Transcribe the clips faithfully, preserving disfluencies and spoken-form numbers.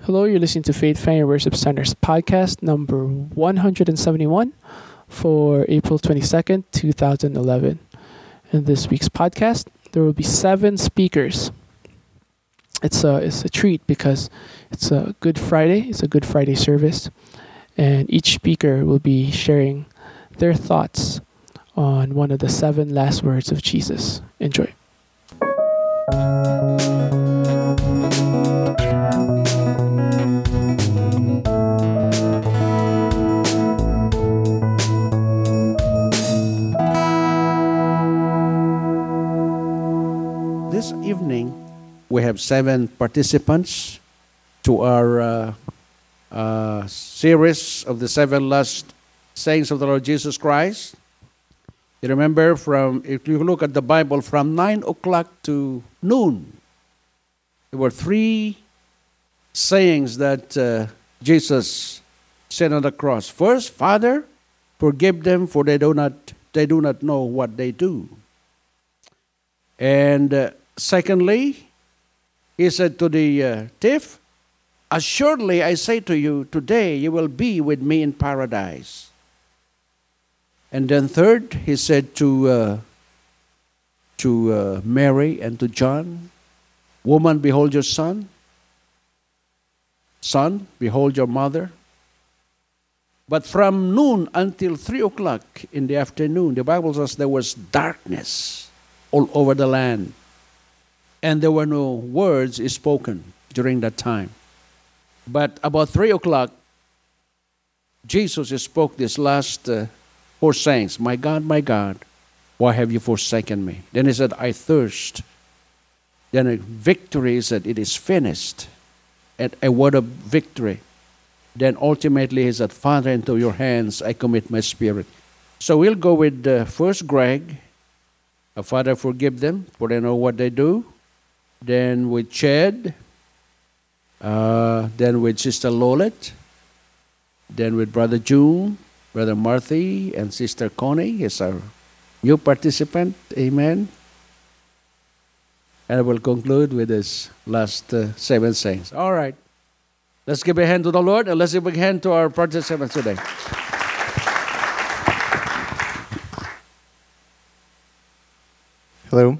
Hello, you're listening to Faith Family Worship Center's podcast number one hundred seventy-one for April twenty-second, twenty eleven. In this week's podcast, there will be seven speakers. It's a, it's a treat because it's a Good Friday. It's a Good Friday service. And each speaker will be sharing their thoughts on one of the seven last words of Jesus. Enjoy. This evening, we have seven participants to our uh, uh, series of the seven last sayings of the Lord Jesus Christ. You remember, from if you look at the Bible, from nine o'clock to noon, there were three sayings that uh, Jesus said on the cross. First, Father, forgive them, for they do not they do not know what they do. And uh, secondly, he said to the uh, thief, assuredly I say to you, today you will be with me in paradise. And then third, he said to uh, to uh, Mary and to John, woman, behold your son. Son, behold your mother. But from noon until three o'clock in the afternoon, the Bible says there was darkness all over the land. And there were no words spoken during that time. But about three o'clock, Jesus spoke this last uh, four sayings. My God, my God, why have you forsaken me? Then he said, I thirst. Then a victory, he said, it is finished. And a word of victory. Then ultimately he said, Father, into your hands I commit my spirit. So we'll go with uh, first Greg. Uh, Father, forgive them, for they know what they do. Then with Chad. Uh, then with Sister Lolet. Then with Brother June, Brother Marthy, and Sister Connie is our new participant. Amen. And I will conclude with this last uh, seven sayings. All right. Let's give a hand to the Lord, and let's give a hand to our participants today. Hello.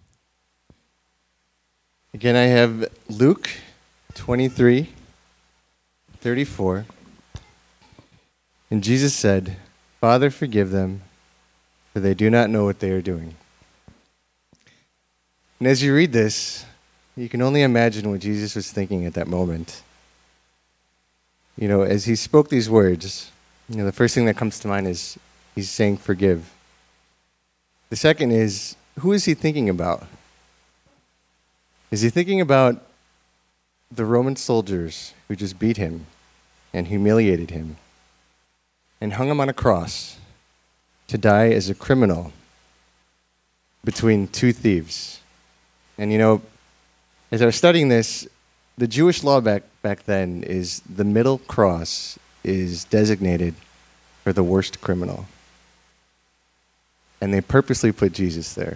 Again, I have Luke twenty-three, thirty-four. And Jesus said, Father, forgive them, for they do not know what they are doing. And as you read this, you can only imagine what Jesus was thinking at that moment. You know, as he spoke these words, you know, the first thing that comes to mind is he's saying forgive. The second is, who is he thinking about? Is he thinking about the Roman soldiers who just beat him and humiliated him and hung him on a cross to die as a criminal between two thieves? And you know, as I was studying this, the Jewish law back, back then is the middle cross is designated for the worst criminal. And they purposely put Jesus there.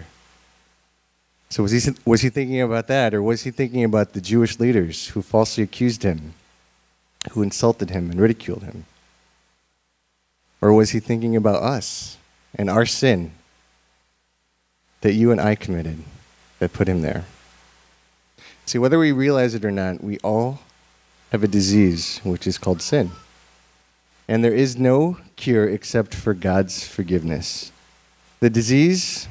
So was he was he thinking about that, or was he thinking about the Jewish leaders who falsely accused him, who insulted him and ridiculed him? Or was he thinking about us and our sin that you and I committed that put him there? See, whether we realize it or not, we all have a disease which is called sin. And there is no cure except for God's forgiveness. The disease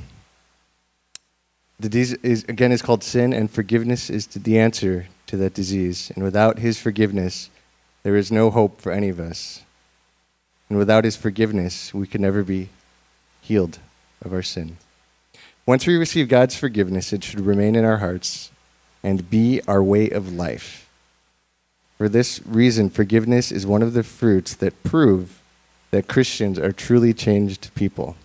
The disease, is, again, is called sin, and forgiveness is the answer to that disease. And without his forgiveness, there is no hope for any of us. And without his forgiveness, we can never be healed of our sin. Once we receive God's forgiveness, it should remain in our hearts and be our way of life. For this reason, forgiveness is one of the fruits that prove that Christians are truly changed people.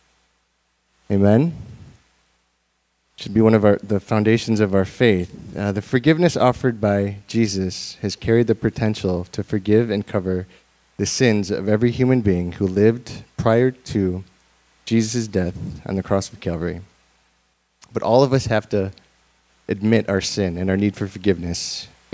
Amen? Should be one of our the foundations of our faith. Uh, the forgiveness offered by Jesus has carried the potential to forgive and cover the sins of every human being who lived prior to Jesus' death on the cross of Calvary. But all of us have to admit our sin and our need for forgiveness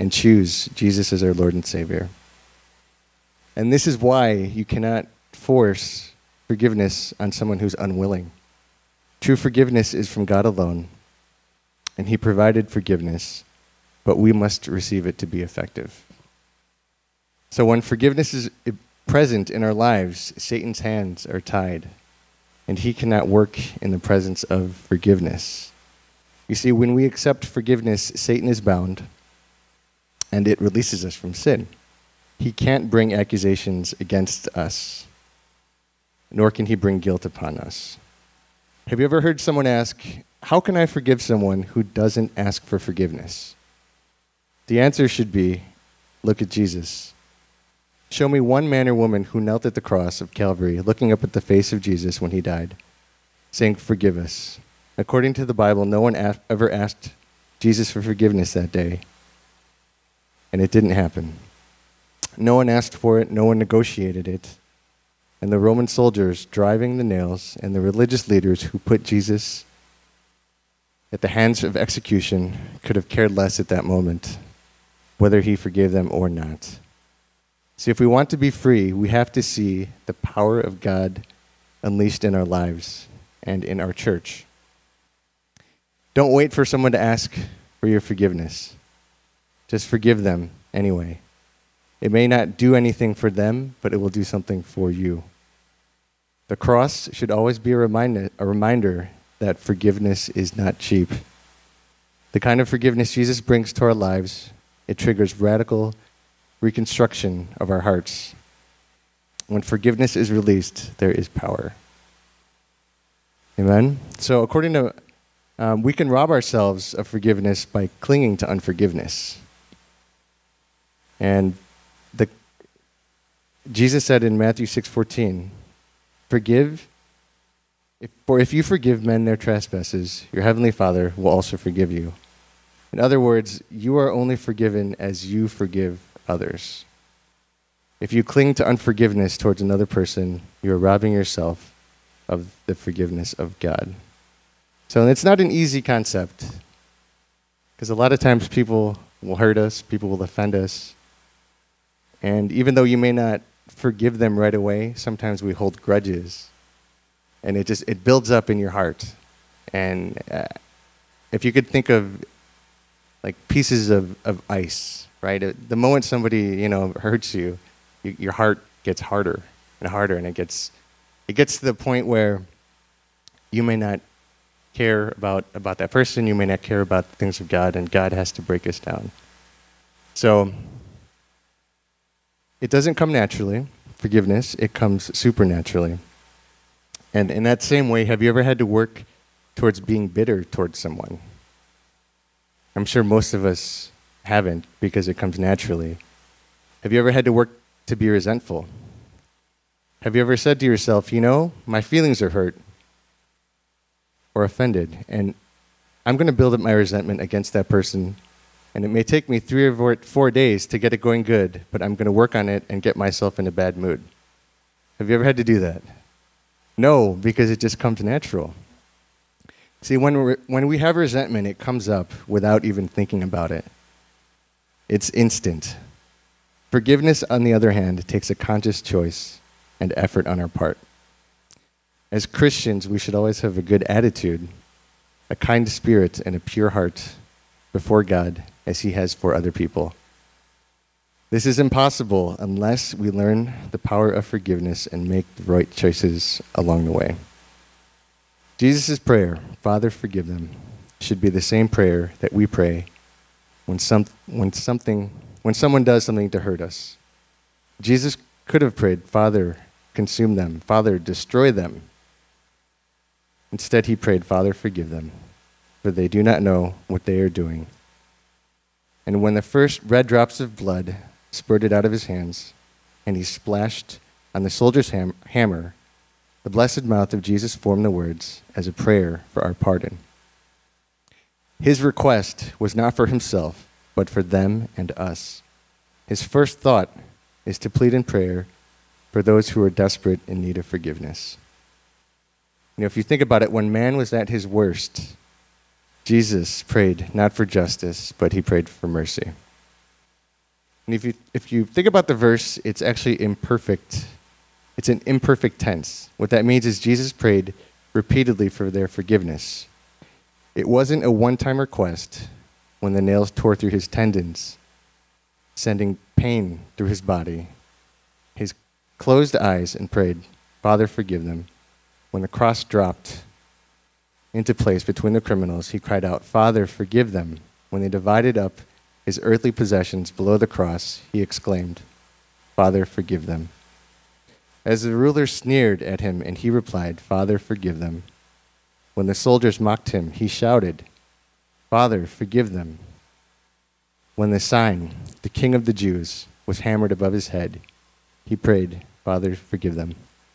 and choose Jesus as our Lord and Savior. And this is why you cannot force forgiveness on someone who's unwilling. True forgiveness is from God alone, and He provided forgiveness, but we must receive it to be effective. So when forgiveness is present in our lives, Satan's hands are tied, and he cannot work in the presence of forgiveness. You see, when we accept forgiveness, Satan is bound, and it releases us from sin. He can't bring accusations against us, nor can he bring guilt upon us. Have you ever heard someone ask, how can I forgive someone who doesn't ask for forgiveness? The answer should be, look at Jesus. Show me one man or woman who knelt at the cross of Calvary, looking up at the face of Jesus when he died, saying, forgive us. According to the Bible, no one a- ever asked Jesus for forgiveness that day, and it didn't happen. No one asked for it, no one negotiated it. And the Roman soldiers driving the nails and the religious leaders who put Jesus at the hands of execution could have cared less at that moment whether he forgave them or not. See, if we want to be free, we have to see the power of God unleashed in our lives and in our church. Don't wait for someone to ask for your forgiveness. Just forgive them anyway. It may not do anything for them, but it will do something for you. The cross should always be a reminder, a reminder that forgiveness is not cheap. The kind of forgiveness Jesus brings to our lives, it triggers radical reconstruction of our hearts. When forgiveness is released, there is power. Amen? So according to, um, we can rob ourselves of forgiveness by clinging to unforgiveness. And the Jesus said in Matthew six fourteen, forgive, if, for if you forgive men their trespasses, your heavenly Father will also forgive you. In other words, you are only forgiven as you forgive others. If you cling to unforgiveness towards another person, you are robbing yourself of the forgiveness of God. So it's not an easy concept, because a lot of times people will hurt us, people will offend us, and even though you may not forgive them right away, sometimes we hold grudges, and it just it builds up in your heart. And uh, if you could think of like pieces of, of ice, right? Uh, the moment somebody you know hurts you, you, your heart gets harder and harder, and it gets it gets to the point where you may not care about about that person, you may not care about the things of God, and God has to break us down. So it doesn't come naturally, forgiveness, it comes supernaturally. And in that same way, have you ever had to work towards being bitter towards someone? I'm sure most of us haven't, because it comes naturally. Have you ever had to work to be resentful? Have you ever said to yourself, you know, my feelings are hurt or offended, and I'm going to build up my resentment against that person, and it may take me three or four, four days to get it going good, but I'm going to work on it and get myself in a bad mood. Have you ever had to do that? No, because it just comes natural. See, when we're, when we have resentment, it comes up without even thinking about it. It's instant. Forgiveness, on the other hand, takes a conscious choice and effort on our part. As Christians, we should always have a good attitude, a kind spirit, and a pure heart before God as He has for other people. This is impossible unless we learn the power of forgiveness and make the right choices along the way. Jesus' prayer, Father, forgive them, should be the same prayer that we pray when some when something when someone does something to hurt us. Jesus could have prayed, Father, consume them. Father, destroy them. Instead, he prayed, Father, forgive them, for they do not know what they are doing. And when the first red drops of blood spurted out of his hands, and he splashed on the soldier's ham- hammer, the blessed mouth of Jesus formed the words as a prayer for our pardon. His request was not for himself, but for them and us. His first thought is to plead in prayer for those who are desperate in need of forgiveness. You know, if you think about it, when man was at his worst, Jesus prayed not for justice, but he prayed for mercy. And if you, if you think about the verse, it's actually imperfect. It's an imperfect tense. What that means is Jesus prayed repeatedly for their forgiveness. It wasn't a one-time request when the nails tore through his tendons, sending pain through his body. His closed eyes and prayed, Father, forgive them. When the cross dropped into place between the criminals, he cried out, Father, forgive them. When they divided up his earthly possessions below the cross, he exclaimed, Father, forgive them. As the ruler sneered at him, and he replied, Father, forgive them. When the soldiers mocked him, he shouted, Father, forgive them. When the sign, the King of the Jews, was hammered above his head, he prayed, Father, forgive them.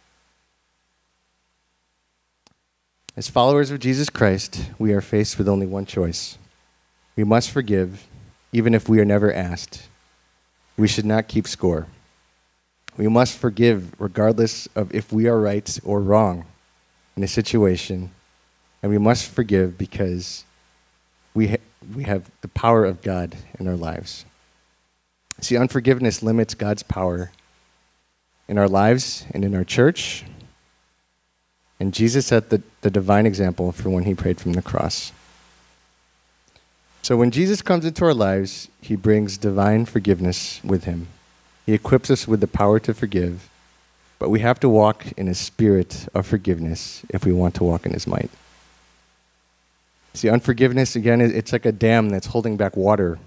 As followers of Jesus Christ, we are faced with only one choice. We must forgive, even if we are never asked. We should not keep score. We must forgive regardless of if we are right or wrong in a situation, and we must forgive because we ha- we have the power of God in our lives. See, unforgiveness limits God's power in our lives and in our church, and Jesus set the, the divine example for when he prayed from the cross. So when Jesus comes into our lives, he brings divine forgiveness with him. He equips us with the power to forgive, but we have to walk in a spirit of forgiveness if we want to walk in his might. See, unforgiveness, again, it's like a dam that's holding back water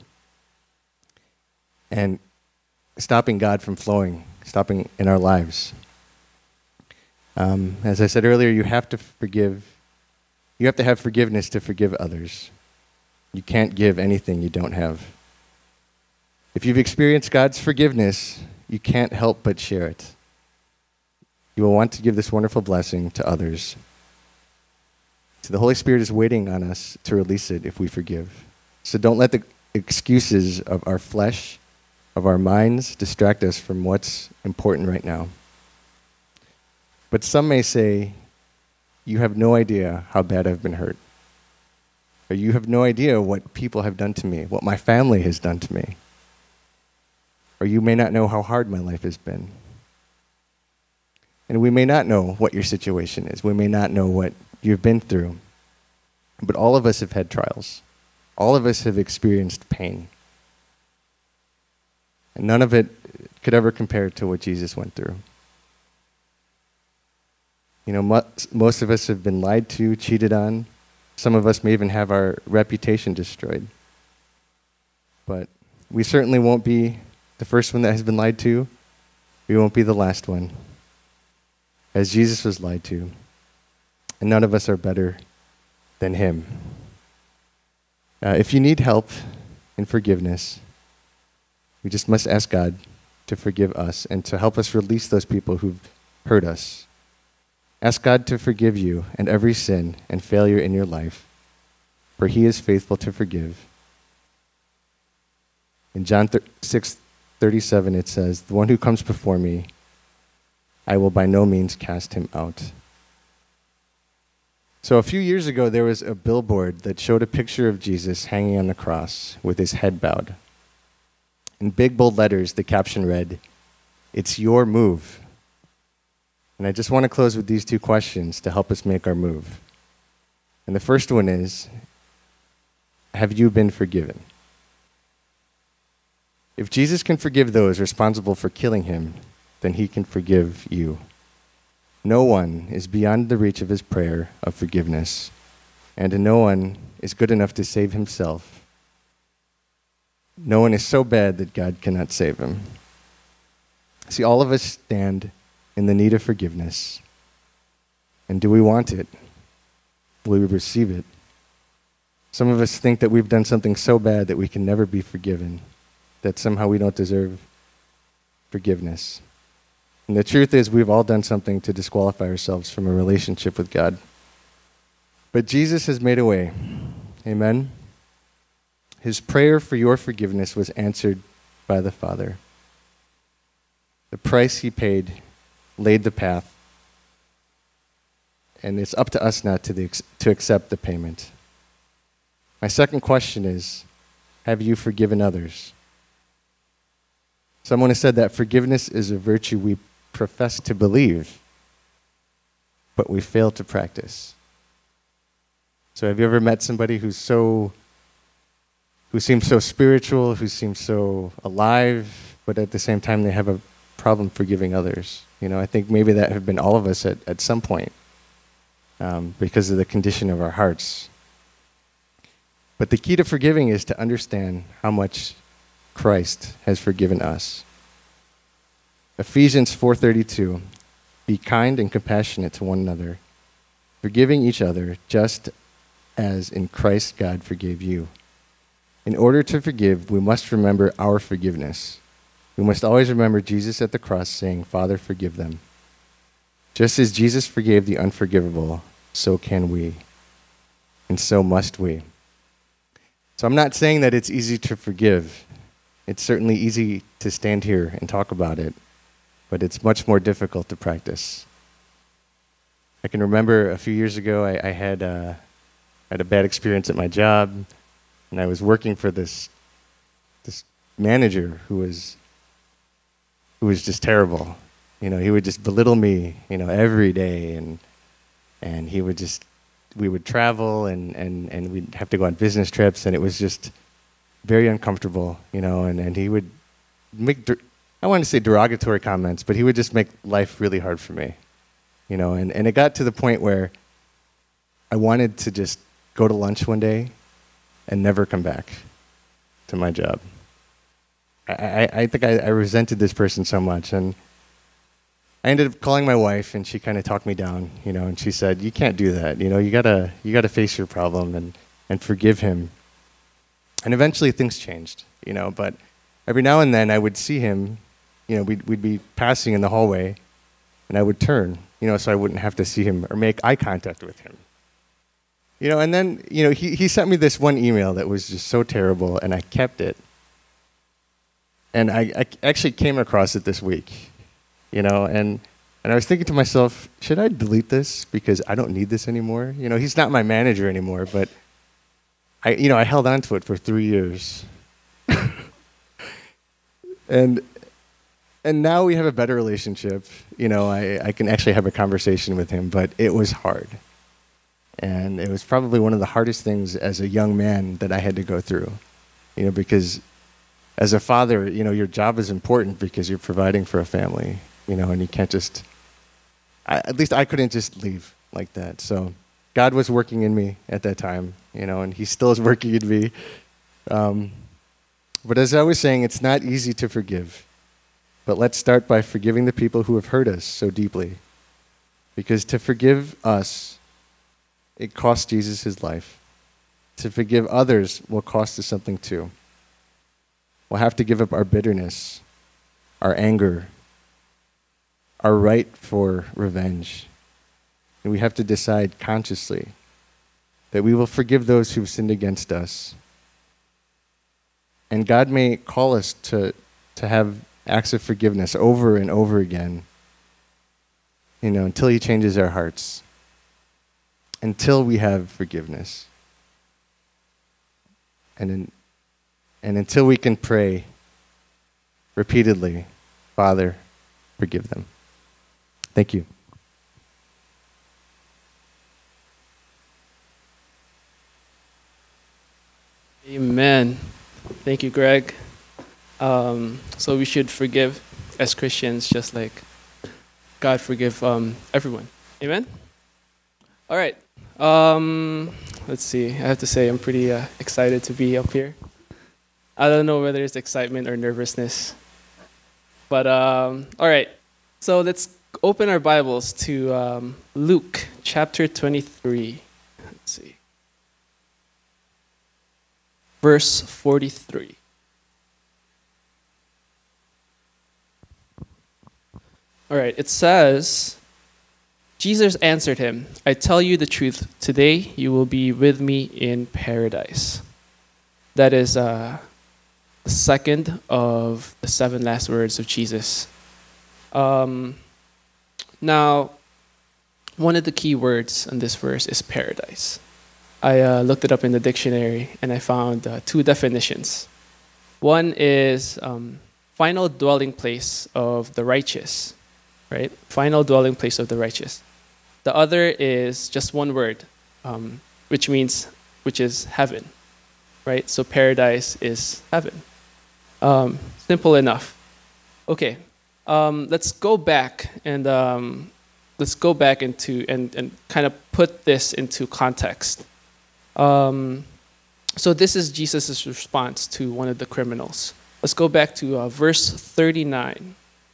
and stopping God from flowing, stopping in our lives. Um, as I said earlier, you have to forgive. You have to have forgiveness to forgive others. You can't give anything you don't have. If you've experienced God's forgiveness, you can't help but share it. You will want to give this wonderful blessing to others. So the Holy Spirit is waiting on us to release it if we forgive. So don't let the excuses of our flesh, of our minds, distract us from what's important right now. But some may say, you have no idea how bad I've been hurt. Or you have no idea what people have done to me, what my family has done to me. Or you may not know how hard my life has been. And we may not know what your situation is. We may not know what you've been through. But all of us have had trials. All of us have experienced pain. And none of it could ever compare to what Jesus went through. You know, mo- most of us have been lied to, cheated on. Some of us may even have our reputation destroyed. But we certainly won't be the first one that has been lied to. We won't be the last one, as Jesus was lied to. And none of us are better than him. Uh, if you need help in forgiveness, we just must ask God to forgive us and to help us release those people who've hurt us. Ask God to forgive you and every sin and failure in your life, for he is faithful to forgive. In John six thirty-seven it says, "The one who comes before me, I will by no means cast him out." So a few years ago, there was a billboard that showed a picture of Jesus hanging on the cross with his head bowed. In big, bold letters, the caption read, "It's your move." And I just want to close with these two questions to help us make our move. And the first one is, have you been forgiven? If Jesus can forgive those responsible for killing him, then he can forgive you. No one is beyond the reach of his prayer of forgiveness, and no one is good enough to save himself. No one is so bad that God cannot save him. See, all of us stand in the need of forgiveness. And do we want it? Will we receive it? Some of us think that we've done something so bad that we can never be forgiven, that somehow we don't deserve forgiveness. And the truth is, we've all done something to disqualify ourselves from a relationship with God. But Jesus has made a way. Amen? His prayer for your forgiveness was answered by the Father. The price he paid laid the path. And it's up to us now to, the, to accept the payment. My second question is, have you forgiven others? Someone has said that forgiveness is a virtue we profess to believe, but we fail to practice. So have you ever met somebody who's so, who seems so spiritual, who seems so alive, but at the same time they have a problem forgiving others? You know, I think maybe that have been all of us at, at some point um, because of the condition of our hearts. But the key to forgiving is to understand how much Christ has forgiven us. Ephesians four thirty-two, be kind and compassionate to one another, forgiving each other just as in Christ God forgave you. In order to forgive, we must remember our forgiveness. We must always remember Jesus at the cross saying, Father, forgive them. Just as Jesus forgave the unforgivable, so can we, and so must we. So I'm not saying that it's easy to forgive. It's certainly easy to stand here and talk about it, but it's much more difficult to practice. I can remember a few years ago, I, I had, uh, had a bad experience at my job, and I was working for this this manager who was who was just terrible. You know, he would just belittle me, you know, every day, and and he would just, we would travel, and, and, and we'd have to go on business trips, and it was just very uncomfortable, you know, and, and he would make, der- I want to say derogatory comments, but he would just make life really hard for me, you know, and, and it got to the point where I wanted to just go to lunch one day and never come back to my job. I, I, I think I, I resented this person so much, and I ended up calling my wife, and she kind of talked me down, you know, and she said, you can't do that, you know, you gotta you gotta face your problem and, and forgive him. And eventually things changed, you know, but every now and then I would see him, you know, we'd, we'd be passing in the hallway, and I would turn, you know, so I wouldn't have to see him or make eye contact with him. You know, and then, you know, he, he sent me this one email that was just so terrible, and I kept it. And I, I actually came across it this week, you know, and, and I was thinking to myself, should I delete this because I don't need this anymore? You know, he's not my manager anymore, but I, you know, I held on to it for three years. and and now we have a better relationship. You know, I, I can actually have a conversation with him, but it was hard. And it was probably one of the hardest things as a young man that I had to go through, you know, because as a father, you know, your job is important because you're providing for a family, you know, and you can't just, I, at least I couldn't just leave like that. So God was working in me at that time, you know, and he still is working in me. Um, but as I was saying, it's not easy to forgive. But let's start by forgiving the people who have hurt us so deeply. Because to forgive us, it cost Jesus his life. To forgive others will cost us something too. We'll have to give up our bitterness, our anger, our right for revenge. And we have to decide consciously that we will forgive those who've sinned against us. And God may call us to, to have acts of forgiveness over and over again, you know, until he changes our hearts, until we have forgiveness. And in, and until we can pray repeatedly, Father, forgive them. Thank you. Amen. Thank you, Greg. Um, so we should forgive as Christians, just like God forgive um, everyone. Amen? All right. Um, let's see. I have to say I'm pretty uh, excited to be up here. I don't know whether it's excitement or nervousness. But, um, all right. So let's open our Bibles to um, Luke chapter twenty-three. Let's see. Verse forty-three. All right, it says, Jesus answered him, I tell you the truth, today you will be with me in paradise. That is uh, the second of the seven last words of Jesus. Um, now, one of the key words in this verse is paradise. I uh, looked it up in the dictionary and I found uh, two definitions. One is um, final dwelling place of the righteous, right? Final dwelling place of the righteous. The other is just one word, um, which means, which is heaven, right? So paradise is heaven. Um, simple enough. Okay, um, let's go back and um, let's go back into and, and kind of put this into context. Um, so this is Jesus' response to one of the criminals. Let's go back to uh, verse thirty-nine.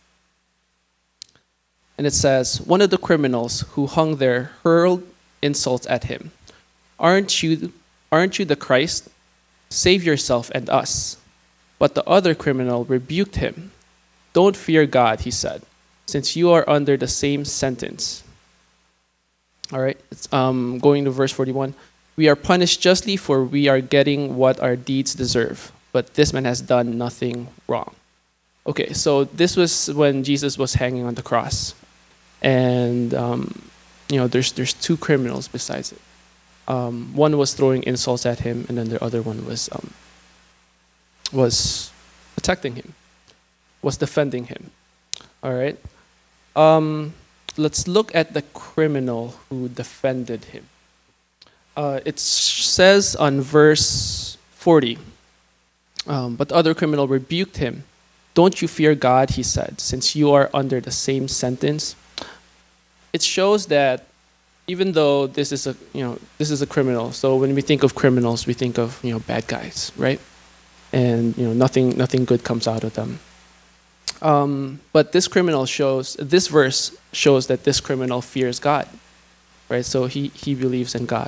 And it says, one of the criminals who hung there hurled insults at him. Aren't you, aren't you the Christ? Save yourself and us. But the other criminal rebuked him. Don't fear God, he said, since you are under the same sentence. All right, it's, um, going to verse forty-one. We are punished justly, for we are getting what our deeds deserve. But this man has done nothing wrong. Okay, so this was when Jesus was hanging on the cross. And, um, you know, there's there's two criminals besides it. Um, one was throwing insults at him, and then the other one was um, was protecting him, was defending him. All right. Um, let's look at the criminal who defended him. Uh, it says on verse forty, um, but the other criminal rebuked him. Don't you fear God, he said, since you are under the same sentence. It shows that even though this is a you know this is a criminal, so when we think of criminals, we think of you know bad guys, right? And you know nothing nothing good comes out of them. Um, but this criminal shows this verse shows that this criminal fears God, right? So he he believes in God.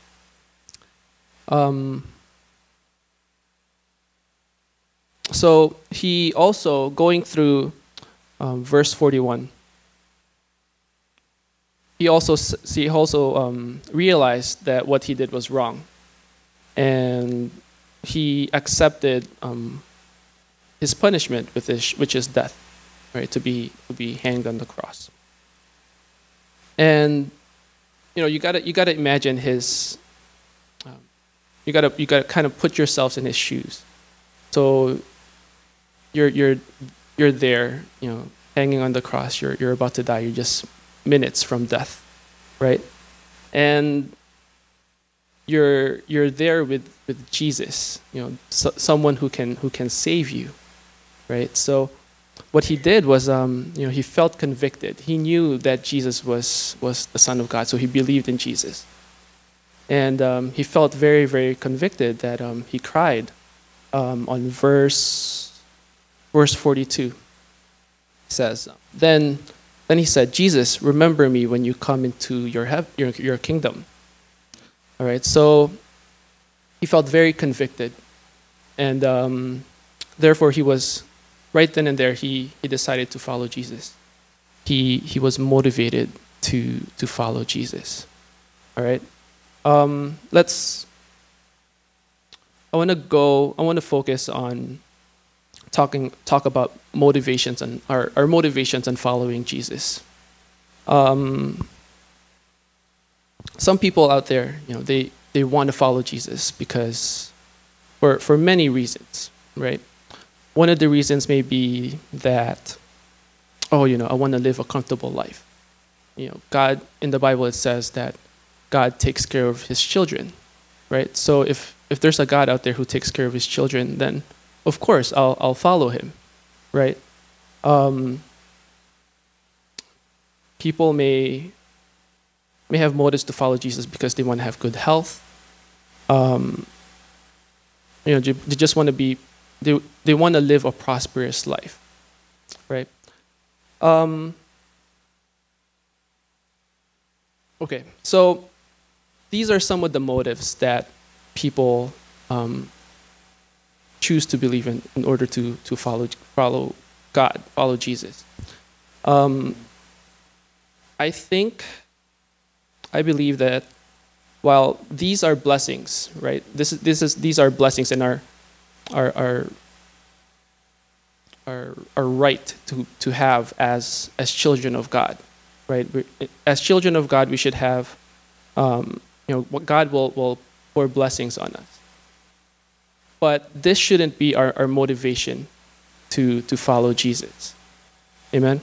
Um, so he also going through um, verse forty-one. He also he also um, realized that what he did was wrong, and he accepted um, his punishment, with his, which is death, right? To be to be hanged on the cross. And you know you gotta you gotta imagine his. Um, you gotta you gotta kind of put yourselves in his shoes. So you're you're you're there, you know, hanging on the cross. You're you're about to die. You're just minutes from death, right? And you're you're there with, with Jesus, you know, so, someone who can who can save you, right? So what he did was, um, you know, he felt convicted. He knew that Jesus was was the Son of God, so he believed in Jesus, and um, he felt very very convicted that um, he cried um, on verse verse forty-two. It says then. Then he said, Jesus, remember me when you come into your, hev- your your kingdom. All right, so he felt very convicted. And um, therefore he was, right then and there, he, he decided to follow Jesus. He he was motivated to, to follow Jesus. All right, um, let's, I want to go, I want to focus on talking talk about motivations and our, our motivations on following Jesus. Um, some people out there, you know, they, they want to follow Jesus because for for many reasons, right? One of the reasons may be that, oh, you know, I want to live a comfortable life. You know, God, in the Bible it says that God takes care of his children, right? So if if there's a God out there who takes care of his children, then of course, I'll I'll follow him, right? Um, people may may have motives to follow Jesus because they want to have good health. Um, you know, they just want to be, they they want to live a prosperous life, right? Um, okay, so these are some of the motives that people Um, choose to believe in in order to to follow follow God, follow Jesus. Um, I think, I believe that while these are blessings, right? This is this is these are blessings and our our our our, our right to to have as as children of God, right? We, as children of God, we should have, um, you know, what God will will pour blessings on us. But this shouldn't be our, our motivation to, to follow Jesus. Amen.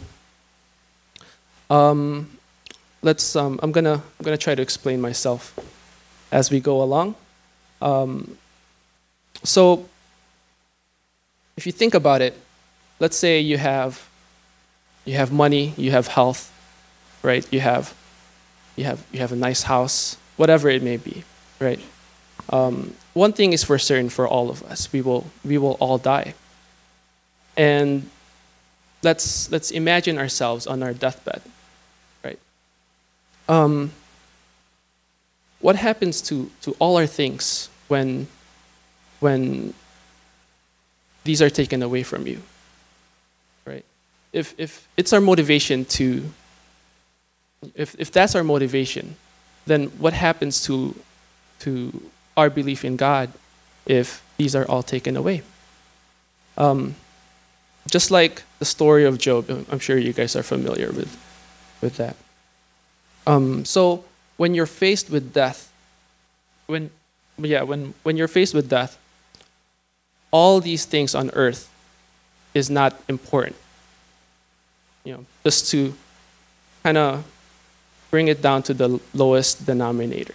Um, let's. Um, I'm gonna. I'm gonna try to explain myself as we go along. Um, so, if you think about it, let's say you have, you have money, you have health, right? You have, you have, you have a nice house, whatever it may be, right? Um, one thing is for certain for all of us: we will, we will all die. And let's let's imagine ourselves on our deathbed, right? Um, what happens to, to all our things when when these are taken away from you, right? If if it's our motivation to, if if that's our motivation, then what happens to to our belief in God if these are all taken away? Um, just like the story of Job, I'm sure you guys are familiar with with that. Um, so when you're faced with death, when yeah, when when you're faced with death, all these things on earth is not important. You know, just to kind of bring it down to the lowest denominator.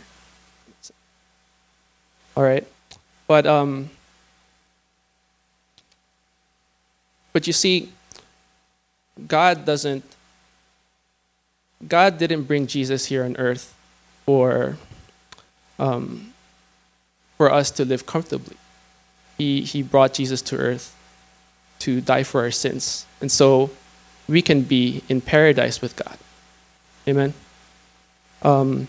All right, but um, but you see, God doesn't. God didn't bring Jesus here on earth for um, for us to live comfortably. He he brought Jesus to earth to die for our sins, and so we can be in paradise with God. Amen. Um,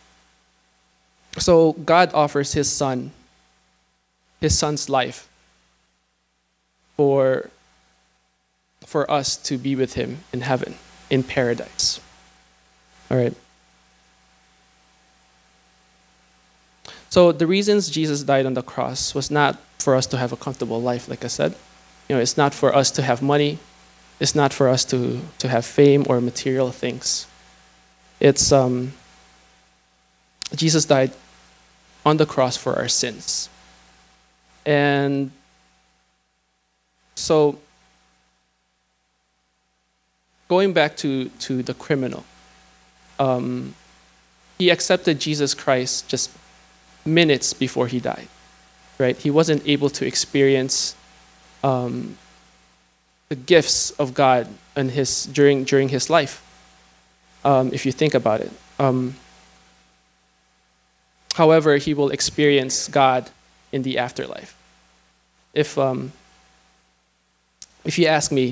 so God offers His Son, His Son's life, for for us to be with Him in heaven, in paradise. All right. So the reasons Jesus died on the cross was not for us to have a comfortable life, like I said. You know, it's not for us to have money. It's not for us to, to have fame or material things. It's um, Jesus died on the cross for our sins. And so going back to, to the criminal, um, he accepted Jesus Christ just minutes before he died, right? He wasn't able to experience um, the gifts of God in his during during his life. Um, if you think about it, um, however, he will experience God in the afterlife. If um, if you ask me,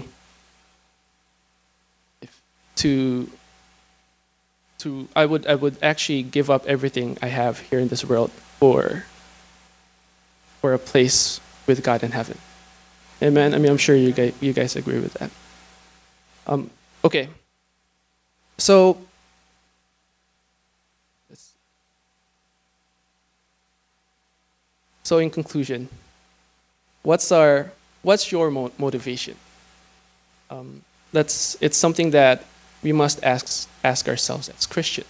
if to to I would I would actually give up everything I have here in this world for for a place with God in heaven. Amen. I mean, I'm sure you guys you guys agree with that. Um, okay. So so in conclusion, what's our what's your mo- motivation? Um, that's it's something that we must ask ask ourselves as Christians.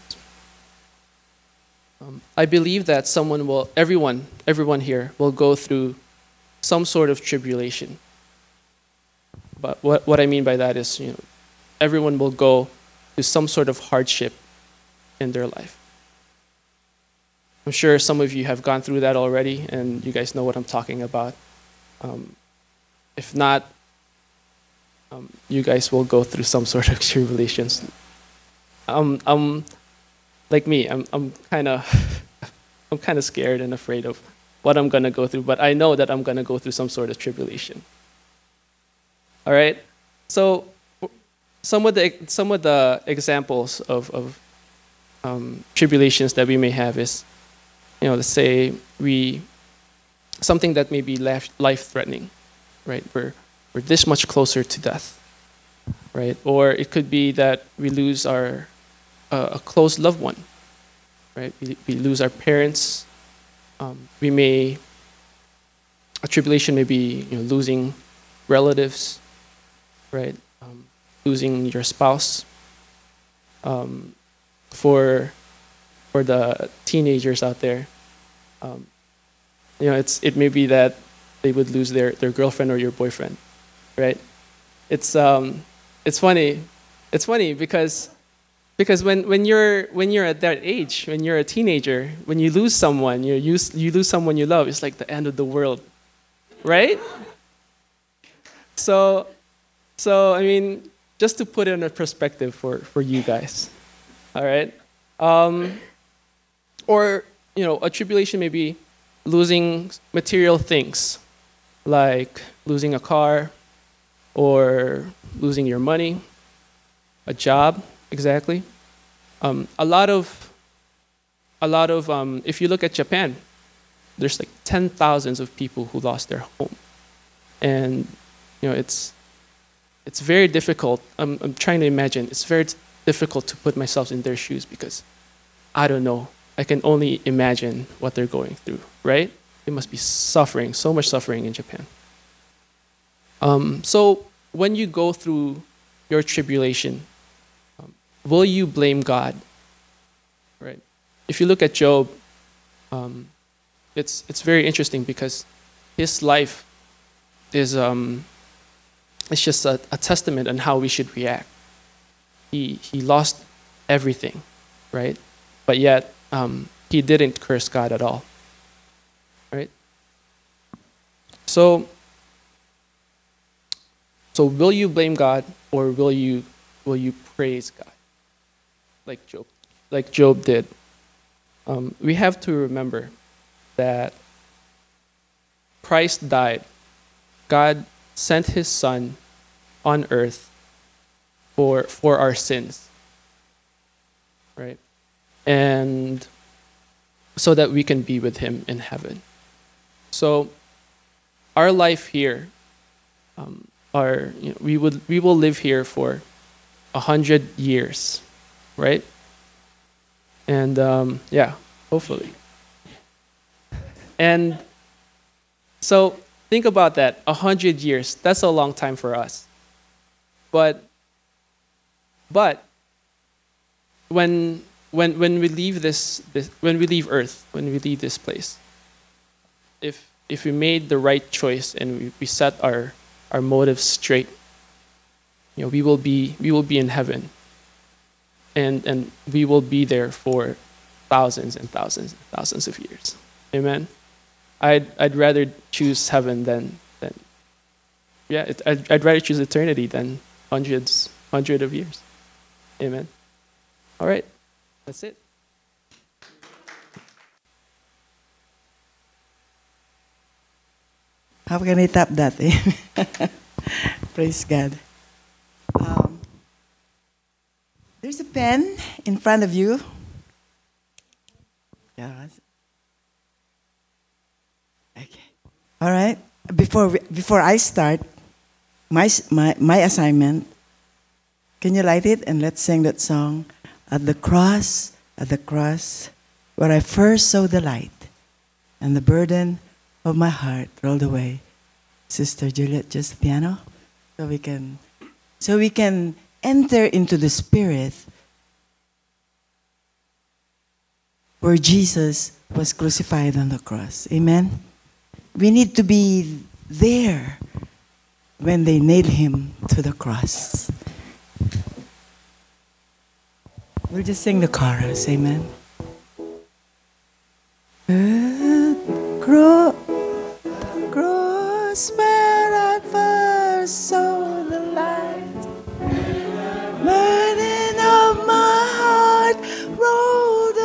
Um, I believe that someone will, everyone, everyone here will go through some sort of tribulation. But what what I mean by that is, you know, everyone will go through some sort of hardship in their life. I'm sure some of you have gone through that already, and you guys know what I'm talking about. Um, if not, um, you guys will go through some sort of tribulations. Um, um, like me, I'm I'm kind of I'm kind of scared and afraid of what I'm gonna go through, but I know that I'm gonna go through some sort of tribulation. All right, so some of the some of the examples of of um, tribulations that we may have is, you know, let's say we something that may be life threatening, right? We're we're this much closer to death, right? Or it could be that we lose our uh, a close loved one, right? We, we lose our parents. Um, we may a tribulation may be, you know, losing relatives, right? Um, losing your spouse. Um, for for the teenagers out there, um, you know, it's it may be that they would lose their, their girlfriend or your boyfriend, right? It's um, it's funny. It's funny because because when, when you're when you're at that age, when you're a teenager, when you lose someone, you you you lose someone you love, it's like the end of the world, right? So so I mean, just to put it in a perspective for for you guys, all right? Um, or you know, a tribulation may be losing material things, like losing a car, or losing your money, a job, exactly. Um, a lot of, a lot of, um, if you look at Japan, there's like ten thousands of people who lost their home, and you know it's, it's very difficult. I'm, I'm trying to imagine. It's very t- difficult to put myself in their shoes because I don't know. I can only imagine what they're going through, right? They must be suffering, so much suffering in Japan. Um, so when you go through your tribulation, um, will you blame God? Right? If you look at Job, um, it's it's very interesting because his life is um, it's just a, a testament on how we should react. He he lost everything, right? But yet um, he didn't curse God at all, right? So. So will you blame God or will you will you praise God, like Job, like Job did? Um, we have to remember that Christ died. God sent His Son on earth for for our sins, right? And so that we can be with Him in heaven. So our life here. Um, Are, you know, we would we will live here for a hundred years, right? And um, yeah, hopefully. And so think about that. A hundred years. That's a long time for us. But but when when when we leave this, this when we leave Earth, when we leave this place, if if we made the right choice and we, we set our our motives straight, you know, we will be we will be in heaven, and and we will be there for thousands and thousands and thousands of years. Amen. I'd I'd rather choose heaven than than yeah. It, I'd I'd rather choose eternity than hundreds hundred of years. Amen. All right, that's it. How can I tap that? Eh? Praise God. Um, there's a pen in front of you. Yeah. Okay. All right. Before we, before I start my my my assignment, can you light it and let's sing that song? At the cross, at the cross, where I first saw the light, and the burden of my heart rolled away. Sister Juliet, just the piano, so we can, so we can enter into the spirit where Jesus was crucified on the cross. Amen. We need to be there when they nailed him to the cross. We'll just sing the chorus. Amen. Cross. Where I first saw the light, burden of my heart rolled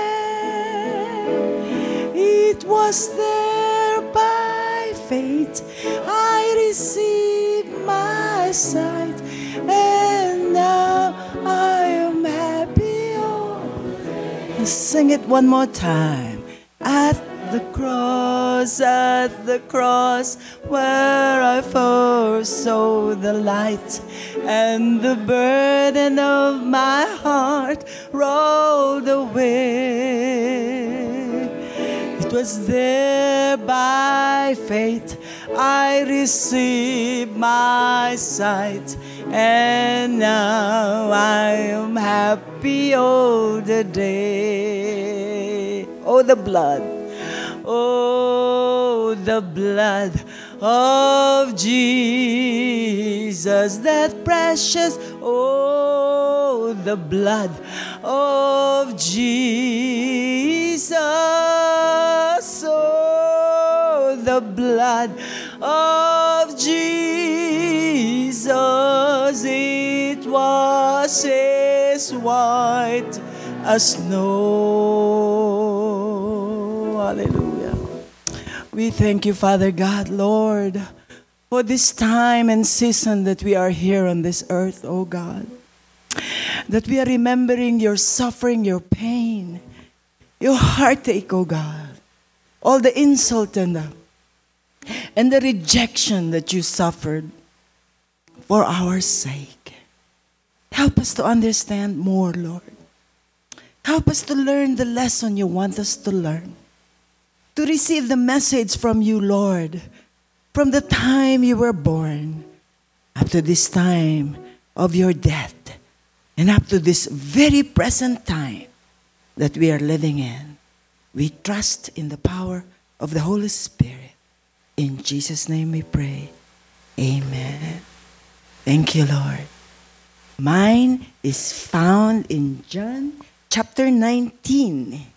away. It was there by faith I received my sight, and now I am happy. Oh, let's sing it one more time. At the cross, at the cross, where I first saw the light, and the burden of my heart rolled away. It was there by faith I received my sight, and now I am happy all the day. Oh, the blood. Oh, the blood of Jesus, that precious, oh, the blood of Jesus, oh, the blood of Jesus, it was as white as snow. Hallelujah. We thank you, Father God, Lord, for this time and season that we are here on this earth, oh God. That we are remembering your suffering, your pain, your heartache, oh God. All the insult and the, and the rejection that you suffered for our sake. Help us to understand more, Lord. Help us to learn the lesson you want us to learn. To receive the message from you, Lord, from the time you were born up to this time of your death and up to this very present time that we are living in. We trust in the power of the Holy Spirit. In Jesus' name we pray. Amen. Thank you, Lord. Mine is found in John chapter nineteen.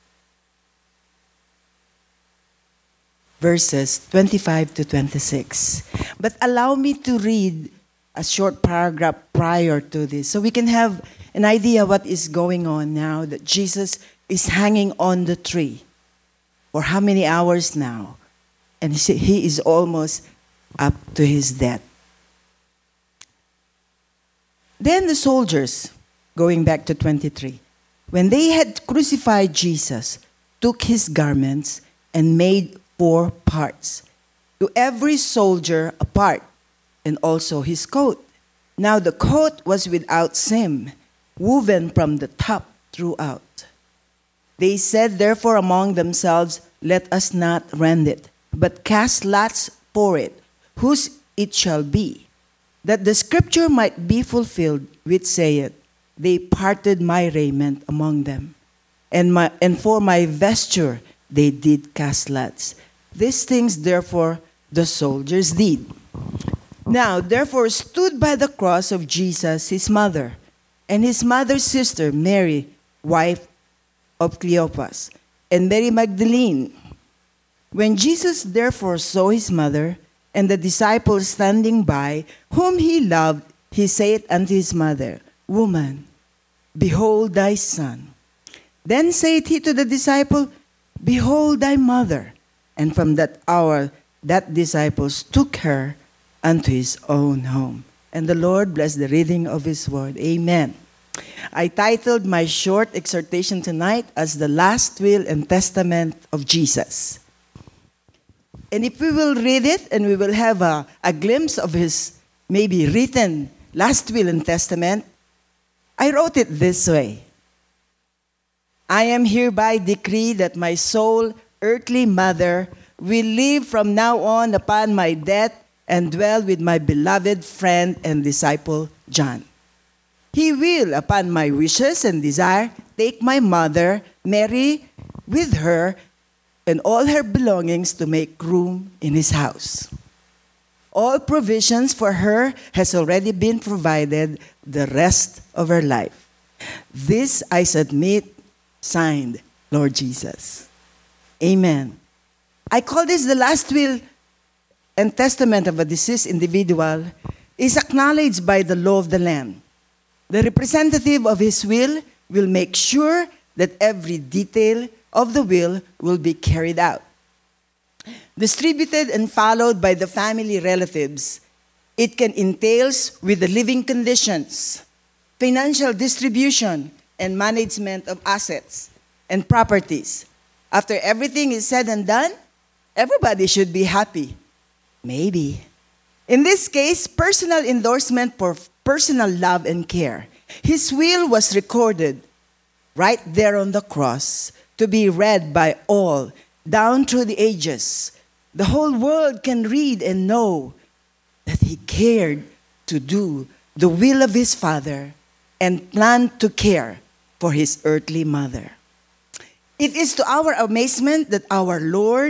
Verses twenty-five to twenty-six. But allow me to read a short paragraph prior to this so we can have an idea what is going on now that Jesus is hanging on the tree. For how many hours now? And he is almost up to his death. Then the soldiers, going back to twenty-three, when they had crucified Jesus, took his garments and made four parts, to every soldier a part, and also his coat. Now the coat was without seam, woven from the top throughout. They said therefore among themselves, let us not rend it, but cast lots for it, whose it shall be, that the scripture might be fulfilled, which saith, they parted my raiment among them, and, my, and for my vesture they did cast lots. These things, therefore, the soldiers did. Now, therefore, stood by the cross of Jesus his mother, and his mother's sister, Mary, wife of Cleopas, and Mary Magdalene. When Jesus therefore saw his mother, and the disciples standing by, whom he loved, he said unto his mother, Woman, behold thy son. Then saith he to the disciple, Behold thy mother. And from that hour, that disciples took her unto his own home. And the Lord bless the reading of his word. Amen. I titled my short exhortation tonight as The Last Will and Testament of Jesus. And if we will read it and we will have a, a glimpse of his maybe written last will and testament, I wrote it this way. I am hereby decree that my sole earthly mother will live from now on upon my death and dwell with my beloved friend and disciple John. He will, upon my wishes and desire, take my mother, Mary, with her and all her belongings to make room in his house. All provisions for her has already been provided the rest of her life. This I submit, signed, Lord Jesus. Amen. I call this the last will and testament of a deceased individual is acknowledged by the law of the land. The representative of his will will make sure that every detail of the will will be carried out. Distributed and followed by the family relatives, it can entails with the living conditions, financial distribution, and management of assets and properties. After everything is said and done, everybody should be happy. Maybe. In this case, personal endorsement for personal love and care. His will was recorded right there on the cross to be read by all down through the ages. The whole world can read and know that he cared to do the will of his Father and planned to care for his earthly mother. It is to our amazement that our Lord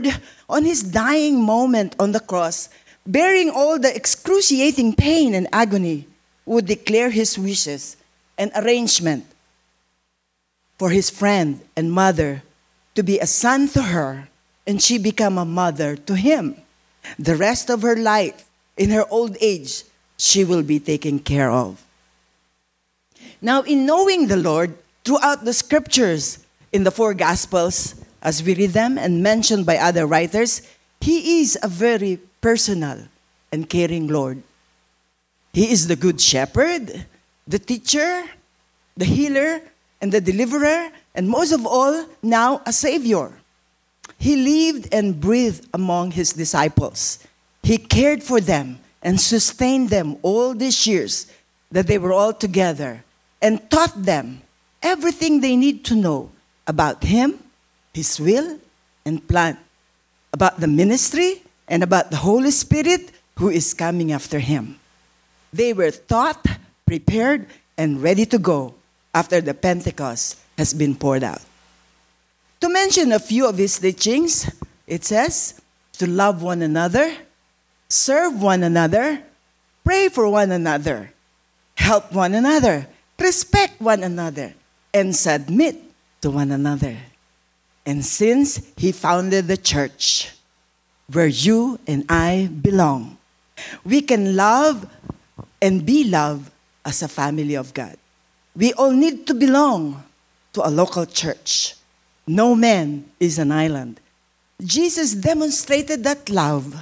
on his dying moment on the cross, bearing all the excruciating pain and agony, would declare his wishes and arrangement for his friend and mother to be a son to her, and she become a mother to him. The rest of her life, in her old age, she will be taken care of. Now, in knowing the Lord, throughout the scriptures, in the four Gospels, as we read them and mentioned by other writers, he is a very personal and caring Lord. He is the good shepherd, the teacher, the healer, and the deliverer, and most of all, now a Savior. He lived and breathed among his disciples. He cared for them and sustained them all these years that they were all together, and taught them everything they need to know about him, his will, and plan, about the ministry, and about the Holy Spirit who is coming after him. They were taught, prepared, and ready to go after the Pentecost has been poured out. To mention a few of his teachings, it says to love one another, serve one another, pray for one another, help one another, respect one another, and submit to one another. And since he founded the church, where you and I belong, we can love and be loved as a family of God. We all need to belong to a local church. No man is an island. Jesus demonstrated that love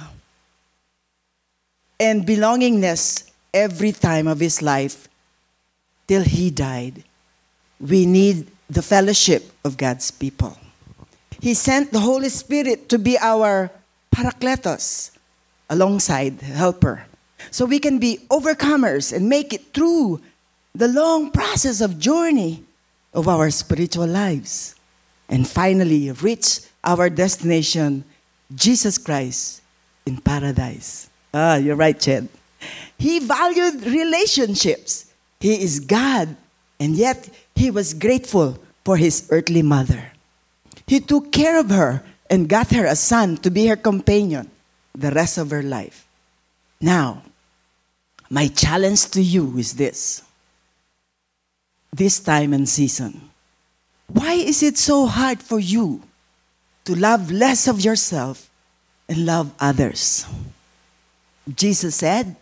and belongingness every time of his life till he died. We need the fellowship of God's people. He sent the Holy Spirit to be our Parakletos, alongside helper, so we can be overcomers and make it through the long process of journey of our spiritual lives, and finally reach our destination, Jesus Christ in paradise. Ah, you're right, Ched. He valued relationships. He is God, and yet he was grateful for his earthly mother. He took care of her and got her a son to be her companion the rest of her life. Now, my challenge to you is this. This time and season, why is it so hard for you to love less of yourself and love others? Jesus said,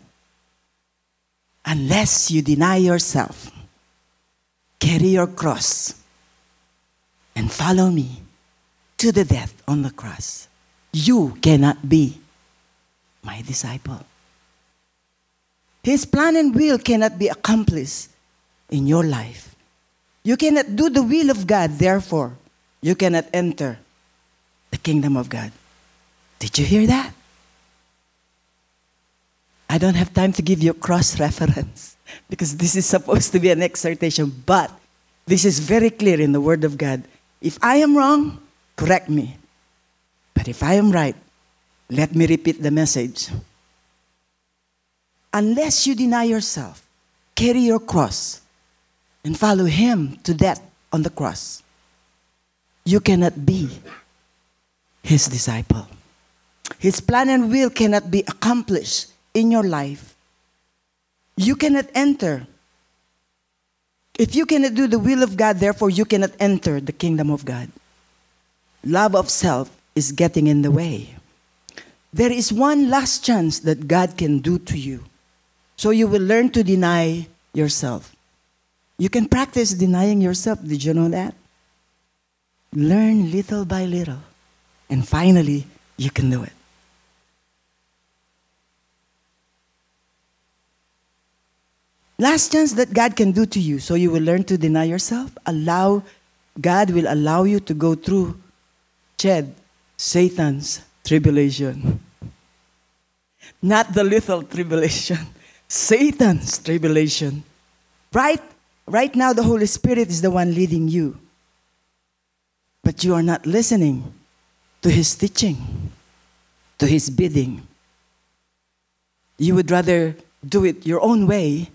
unless you deny yourself, carry your cross, and follow me to the death on the cross, you cannot be my disciple. His plan and will cannot be accomplished in your life. You cannot do the will of God, therefore, you cannot enter the kingdom of God. Did you hear that? I don't have time to give you cross-reference because this is supposed to be an exhortation, but this is very clear in the Word of God. If I am wrong, correct me. But if I am right, let me repeat the message. Unless you deny yourself, carry your cross, and follow him to death on the cross, you cannot be his disciple. His plan and will cannot be accomplished in your life. You cannot enter. If you cannot do the will of God, therefore you cannot enter the kingdom of God. Love of self is getting in the way. There is one last chance that God can do to you. So you will learn to deny yourself. You can practice denying yourself. Did you know that? Learn little by little. And finally, you can do it. Last chance that God can do to you. So you will learn to deny yourself. Allow, God will allow you to go through, Ched, Satan's tribulation. Not the little tribulation. Satan's tribulation. Right? Right now, the Holy Spirit is the one leading you. But you are not listening to his teaching, to his bidding. You would rather do it your own way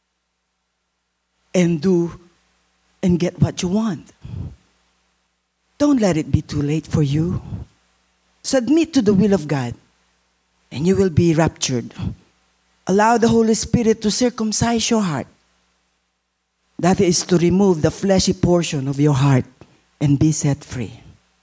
and do and get what you want. Don't let it be too late for you. Submit to the will of God, and you will be raptured. Allow the Holy Spirit to circumcise your heart. That is to remove the fleshy portion of your heart and be set free.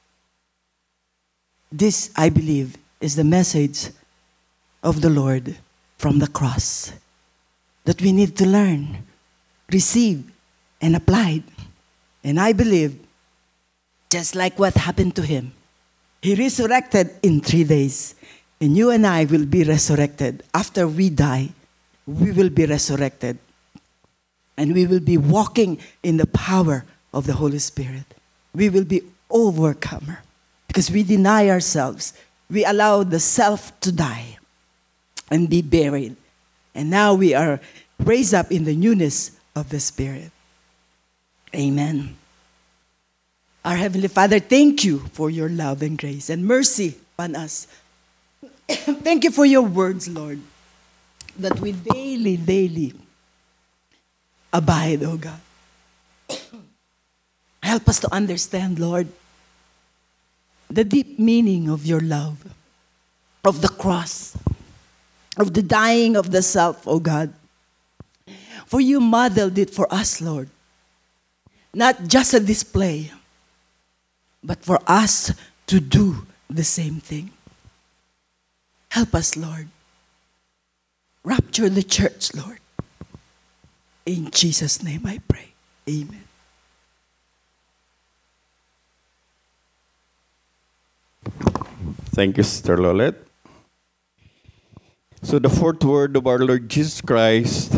This, I believe, is the message of the Lord from the cross that we need to learn, receive, and apply. And I believe, just like what happened to him, he resurrected in three days. And you and I will be resurrected. After we die, we will be resurrected. And we will be walking in the power of the Holy Spirit. We will be overcomer. Because we deny ourselves. We allow the self to die and be buried. And now we are raised up in the newness of the Spirit. Amen. Our Heavenly Father, thank you for your love and grace and mercy upon us. Thank you for your words, Lord, that we daily, daily abide, oh God. Help us to understand, Lord, the deep meaning of your love, of the cross, of the dying of the self, oh God. For you modeled it for us, Lord. Not just a display, but for us to do the same thing. Help us, Lord. Rapture the church, Lord. In Jesus' name I pray. Amen. Thank you, Sister Lolet. So the fourth word of our Lord Jesus Christ,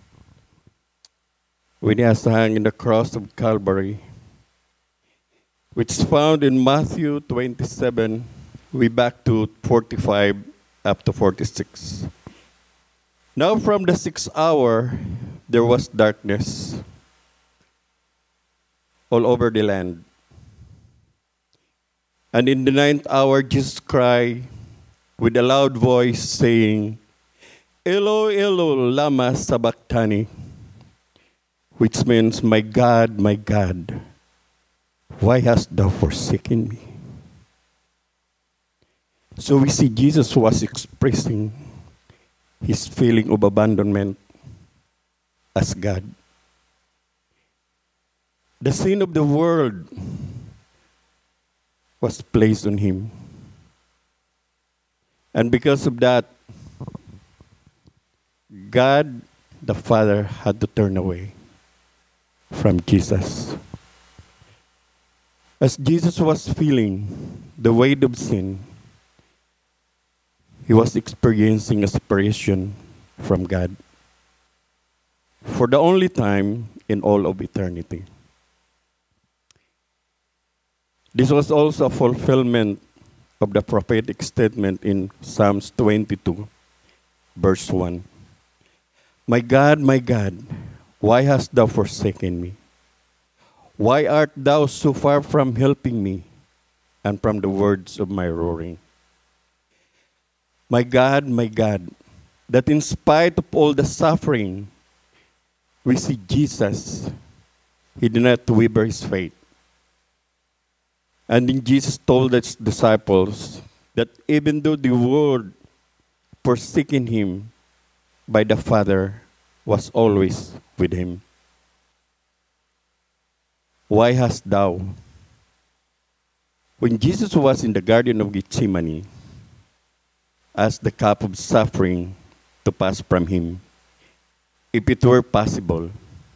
when he has to hang in the cross of Calvary, which is found in Matthew twenty-seven, we back to forty-five up to forty-six. Now from the sixth hour, there was darkness all over the land. And in the ninth hour, Jesus cried with a loud voice, saying, Eloi, Eloi, lama sabachthani, which means, my God, my God, why hast thou forsaken me? So we see Jesus was expressing his feeling of abandonment as God. The sin of the world was placed on him. And because of that, God the Father had to turn away from Jesus. As Jesus was feeling the weight of sin, he was experiencing a separation from God for the only time in all of eternity. This was also a fulfillment of the prophetic statement in Psalms twenty-two, verse one. My God, my God, why hast thou forsaken me? Why art thou so far from helping me and from the words of my roaring? My God, my God, that in spite of all the suffering, we see Jesus, he did not waver his faith. And then Jesus told his disciples that even though the world forsaken him, by the Father was always with him. Why hast thou? When Jesus was in the Garden of Gethsemane, asked the cup of suffering to pass from him, if it were possible.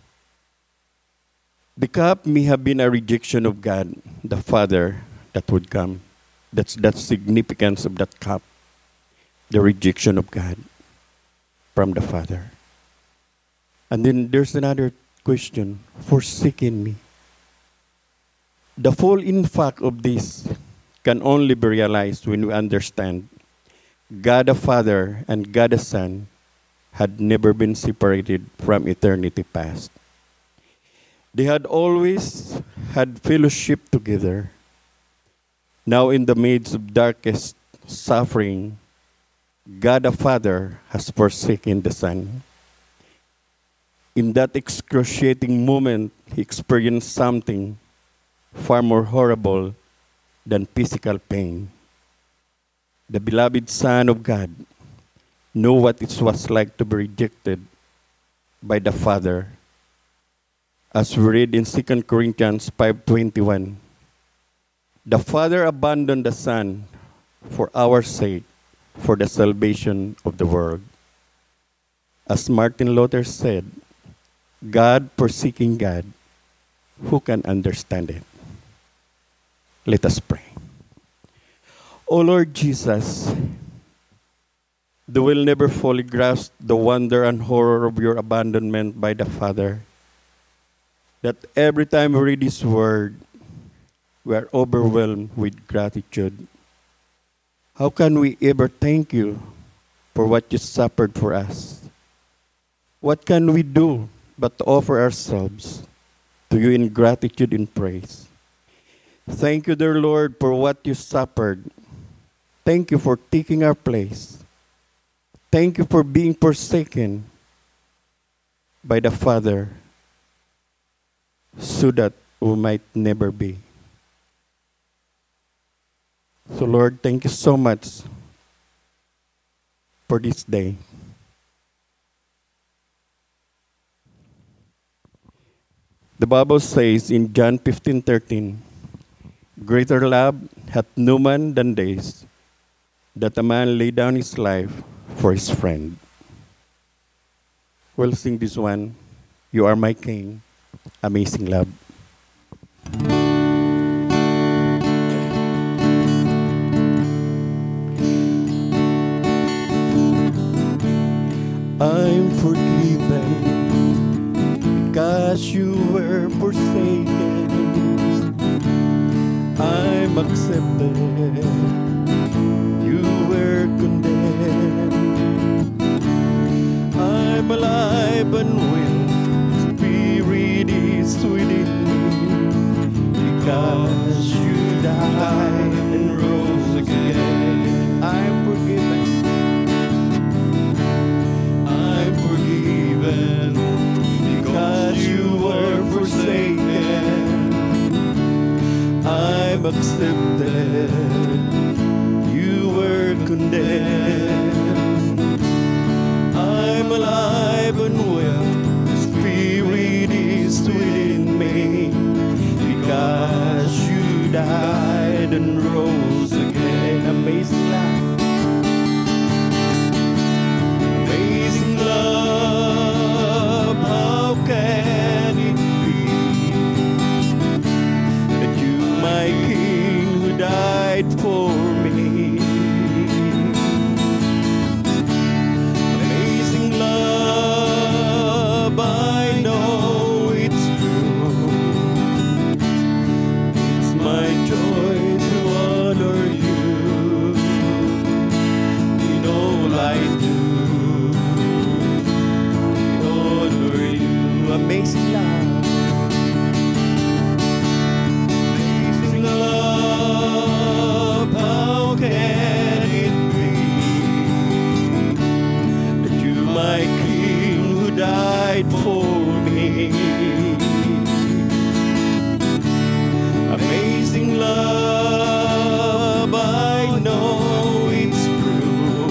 The cup may have been a rejection of God, the Father, that would come. That's the significance of that cup. The rejection of God from the Father. And then there's another question, forsaken me. The full impact of this can only be realized when we understand God the Father and God the Son had never been separated from eternity past. They had always had fellowship together. Now in the midst of darkest suffering, God the Father has forsaken the Son. In that excruciating moment, he experienced something far more horrible than physical pain. The beloved Son of God knew what it was like to be rejected by the Father. As we read in Second Corinthians five twenty-one, the Father abandoned the Son for our sake, for the salvation of the world. As Martin Luther said, God forsaking God, who can understand it? Let us pray. O Lord Jesus, they will never fully grasp the wonder and horror of your abandonment by the Father, that every time we read this word, we are overwhelmed with gratitude. How can we ever thank you for what you suffered for us? What can we do but to offer ourselves to you in gratitude and praise? Thank you, dear Lord, for what you suffered. Thank you for taking our place. Thank you for being forsaken by the Father so that we might never be. So, Lord, thank you so much for this day. The Bible says in John fifteen thirteen, greater love hath no man than this, that a man lay down his life for his friend. We'll sing this one, You Are My King, Amazing Love. I'm forgiven because you were forsaken. I'm accepted. You were condemned. I'm alive and well. Spirit is within me because you died and rose again. I'm forgiven. I'm forgiven because you were forsaken. I'm accepted. You were condemned. I'm alive and well. Spirit is within me because you died and rose again. Amazing love. Amazing love. How can it be that you, my King, who died for me? Amazing love, I know it's true. It's my joy to honor you in all I do. Honor you, amazing love. Amazing love, how can it be that you, my King, who died for me? Amazing love, I know it's true.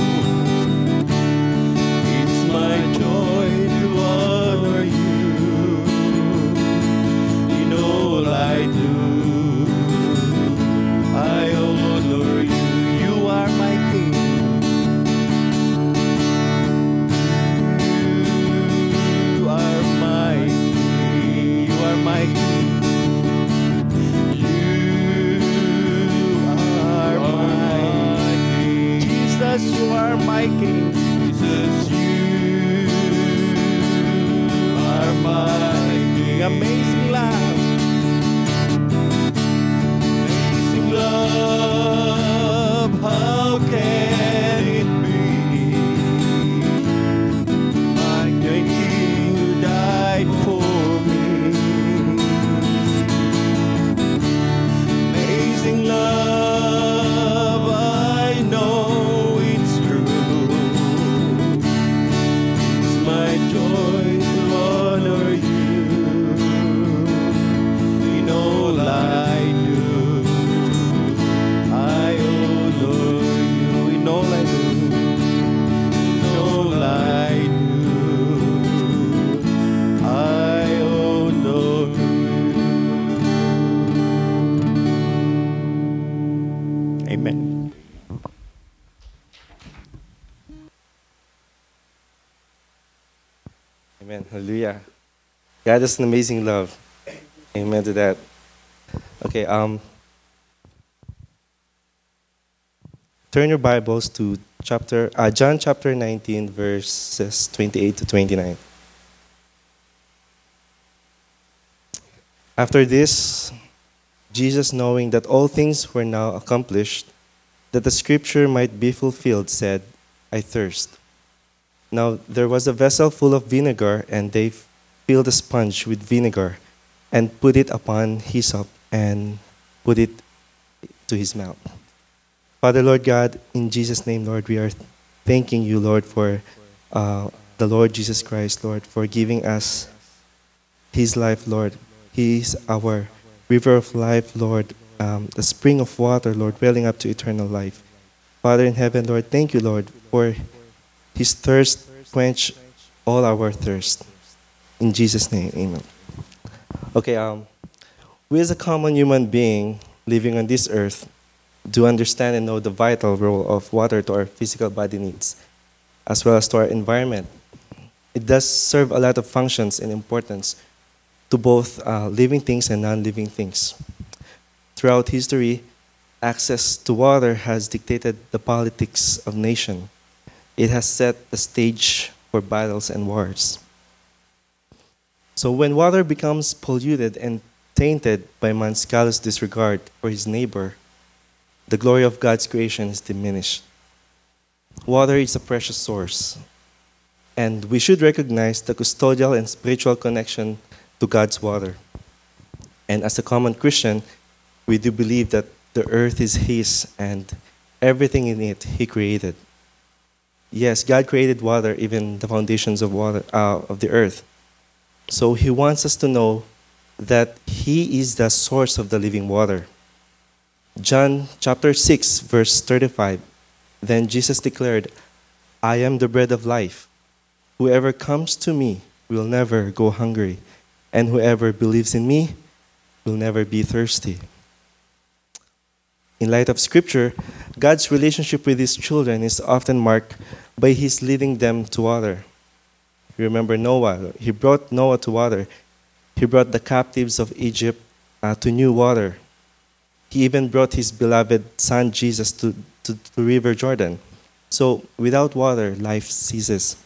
It's my joy to honor you in all I do. I honor you. You are my King. You are Amen. Hallelujah. God is an amazing love. Amen to that. Okay, um, turn your Bibles to chapter uh, John chapter nineteen, verses twenty-eight to twenty-nine. After this, Jesus, knowing that all things were now accomplished, that the scripture might be fulfilled, said, I thirst. Now there was a vessel full of vinegar, and they filled a sponge with vinegar, and put it upon hyssop, and put it to his mouth. Father, Lord God, in Jesus' name, Lord, we are thanking you, Lord, for uh, the Lord Jesus Christ, Lord, for giving us his life, Lord. He is our river of life, Lord, um, the spring of water, Lord, welling up to eternal life. Father in heaven, Lord, thank you, Lord, for his thirst quench all our thirst. In Jesus' name, amen. Okay, um, we as a common human being living on this earth do understand and know the vital role of water to our physical body needs, as well as to our environment. It does serve a lot of functions and importance to both uh, living things and non-living things. Throughout history, access to water has dictated the politics of nation. It has set the stage for battles and wars. So when water becomes polluted and tainted by man's callous disregard for his neighbor, the glory of God's creation is diminished. Water is a precious source, and we should recognize the custodial and spiritual connection to God's water. And as a common Christian, we do believe that the earth is his and everything in it he created. Yes, God created water, even the foundations of water uh, of the earth. So he wants us to know that he is the source of the living water. John chapter six, verse thirty-five. Then Jesus declared, I am the bread of life. Whoever comes to me will never go hungry, and whoever believes in me will never be thirsty. In light of Scripture, God's relationship with his children is often marked by his leading them to water. Remember Noah. He brought Noah to water. He brought the captives of Egypt uh, to new water. He even brought his beloved son Jesus to, to the river Jordan. So without water, life ceases.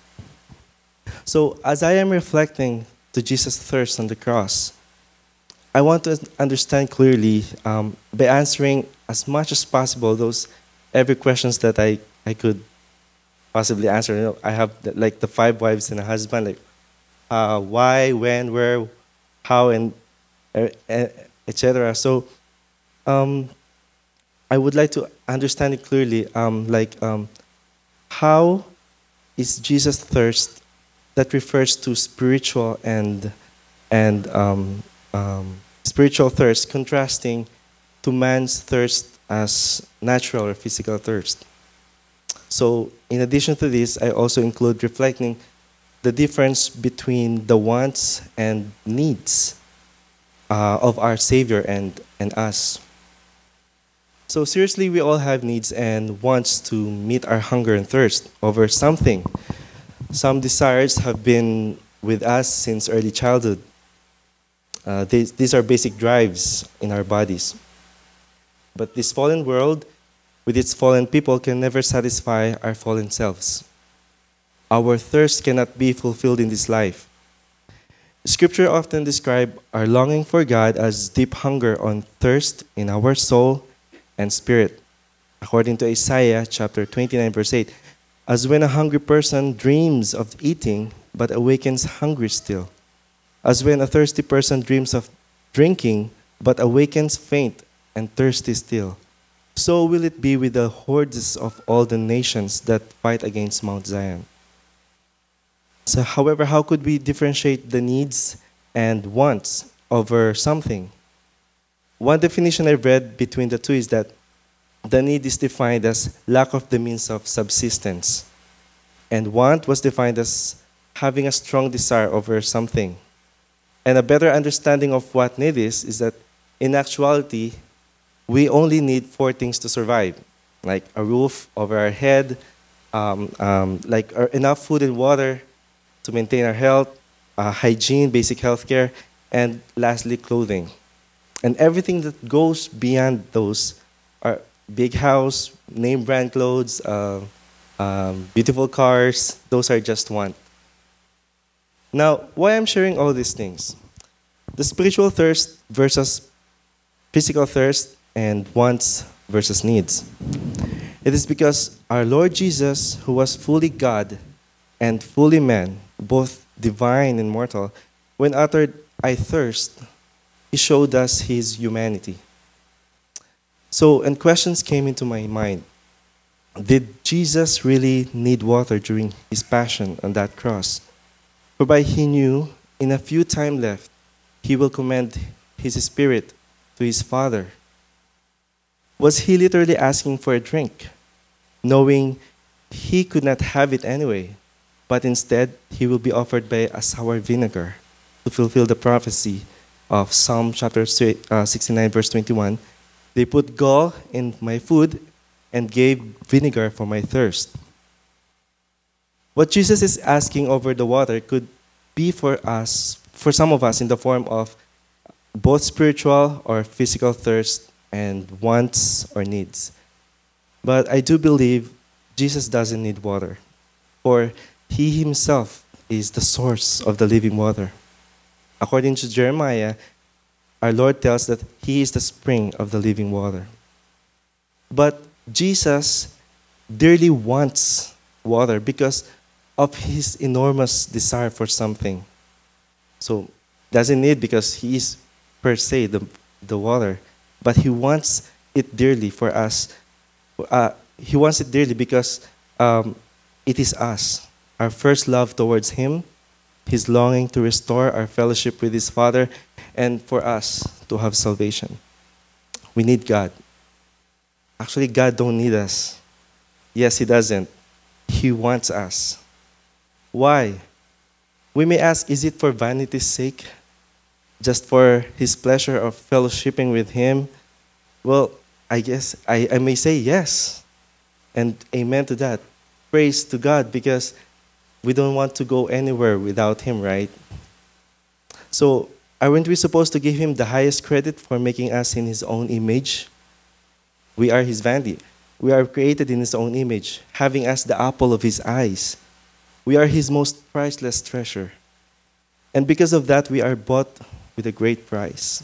So as I am reflecting to Jesus' thirst on the cross, I want to understand clearly um, by answering as much as possible those every questions that I, I could possibly answer. You know, I have the, like the five wives and a husband, like uh, why, when, where, how, and uh, et cetera. So um, I would like to understand it clearly, um, like um, how is Jesus' thirst that refers to spiritual and and um, um, spiritual thirst, contrasting to man's thirst as natural or physical thirst. So, in addition to this, I also include reflecting the difference between the wants and needs uh, of our Savior and, and us. So, seriously, we all have needs and wants to meet our hunger and thirst over something. Some desires have been with us since early childhood. Uh, these, these are basic drives in our bodies. But this fallen world, with its fallen people, can never satisfy our fallen selves. Our thirst cannot be fulfilled in this life. Scripture often describes our longing for God as deep hunger on thirst in our soul and spirit. According to Isaiah chapter twenty-nine, verse eight, as when a hungry person dreams of eating but awakens hungry still. As when a thirsty person dreams of drinking but awakens faint and thirsty still. So will it be with the hordes of all the nations that fight against Mount Zion. So, however, how could we differentiate the needs and wants over something? One definition I've read between the two is that the need is defined as lack of the means of subsistence, and want was defined as having a strong desire over something. And a better understanding of what need is is that in actuality, we only need four things to survive, like a roof over our head, um, um, like uh, enough food and water to maintain our health, uh, hygiene, basic healthcare, and lastly, clothing. And everything that goes beyond those are big house, name brand clothes, uh, um, beautiful cars. Those are just want. Now, why I'm sharing all these things? The spiritual thirst versus physical thirst and wants versus needs. It is because our Lord Jesus, who was fully God and fully man, both divine and mortal, when uttered, "I thirst," he showed us his humanity. So, and questions came into my mind. Did Jesus really need water during his passion on that cross? Whereby he knew in a few time left, he will commend his spirit to his Father. Was he literally asking for a drink, knowing he could not have it anyway, but instead he will be offered by a sour vinegar to fulfill the prophecy of Psalm chapter sixty-nine, verse twenty-one? They put gall in my food and gave vinegar for my thirst. What Jesus is asking over the water could be for us, for some of us, in the form of both spiritual or physical thirst and wants or needs. But I do believe Jesus doesn't need water, for he himself is the source of the living water. According to Jeremiah, our Lord tells that he is the spring of the living water. But Jesus dearly wants water because of his enormous desire for something. So, doesn't need because he is per se the, the water, but he wants it dearly for us. Uh, he wants it dearly because um, it is us, our first love towards him, his longing to restore our fellowship with his Father, and for us to have salvation. We need God. Actually, God don't need us. Yes, he doesn't. He wants us. Why? We may ask, is it for vanity's sake? Just for his pleasure of fellowshipping with him? Well, I guess I, I may say yes. And amen to that. Praise to God, because we don't want to go anywhere without him, right? So, aren't we supposed to give him the highest credit for making us in his own image? We are his vanity. We are created in his own image, having us the apple of his eyes. We are his most priceless treasure. And because of that, we are bought with a great price.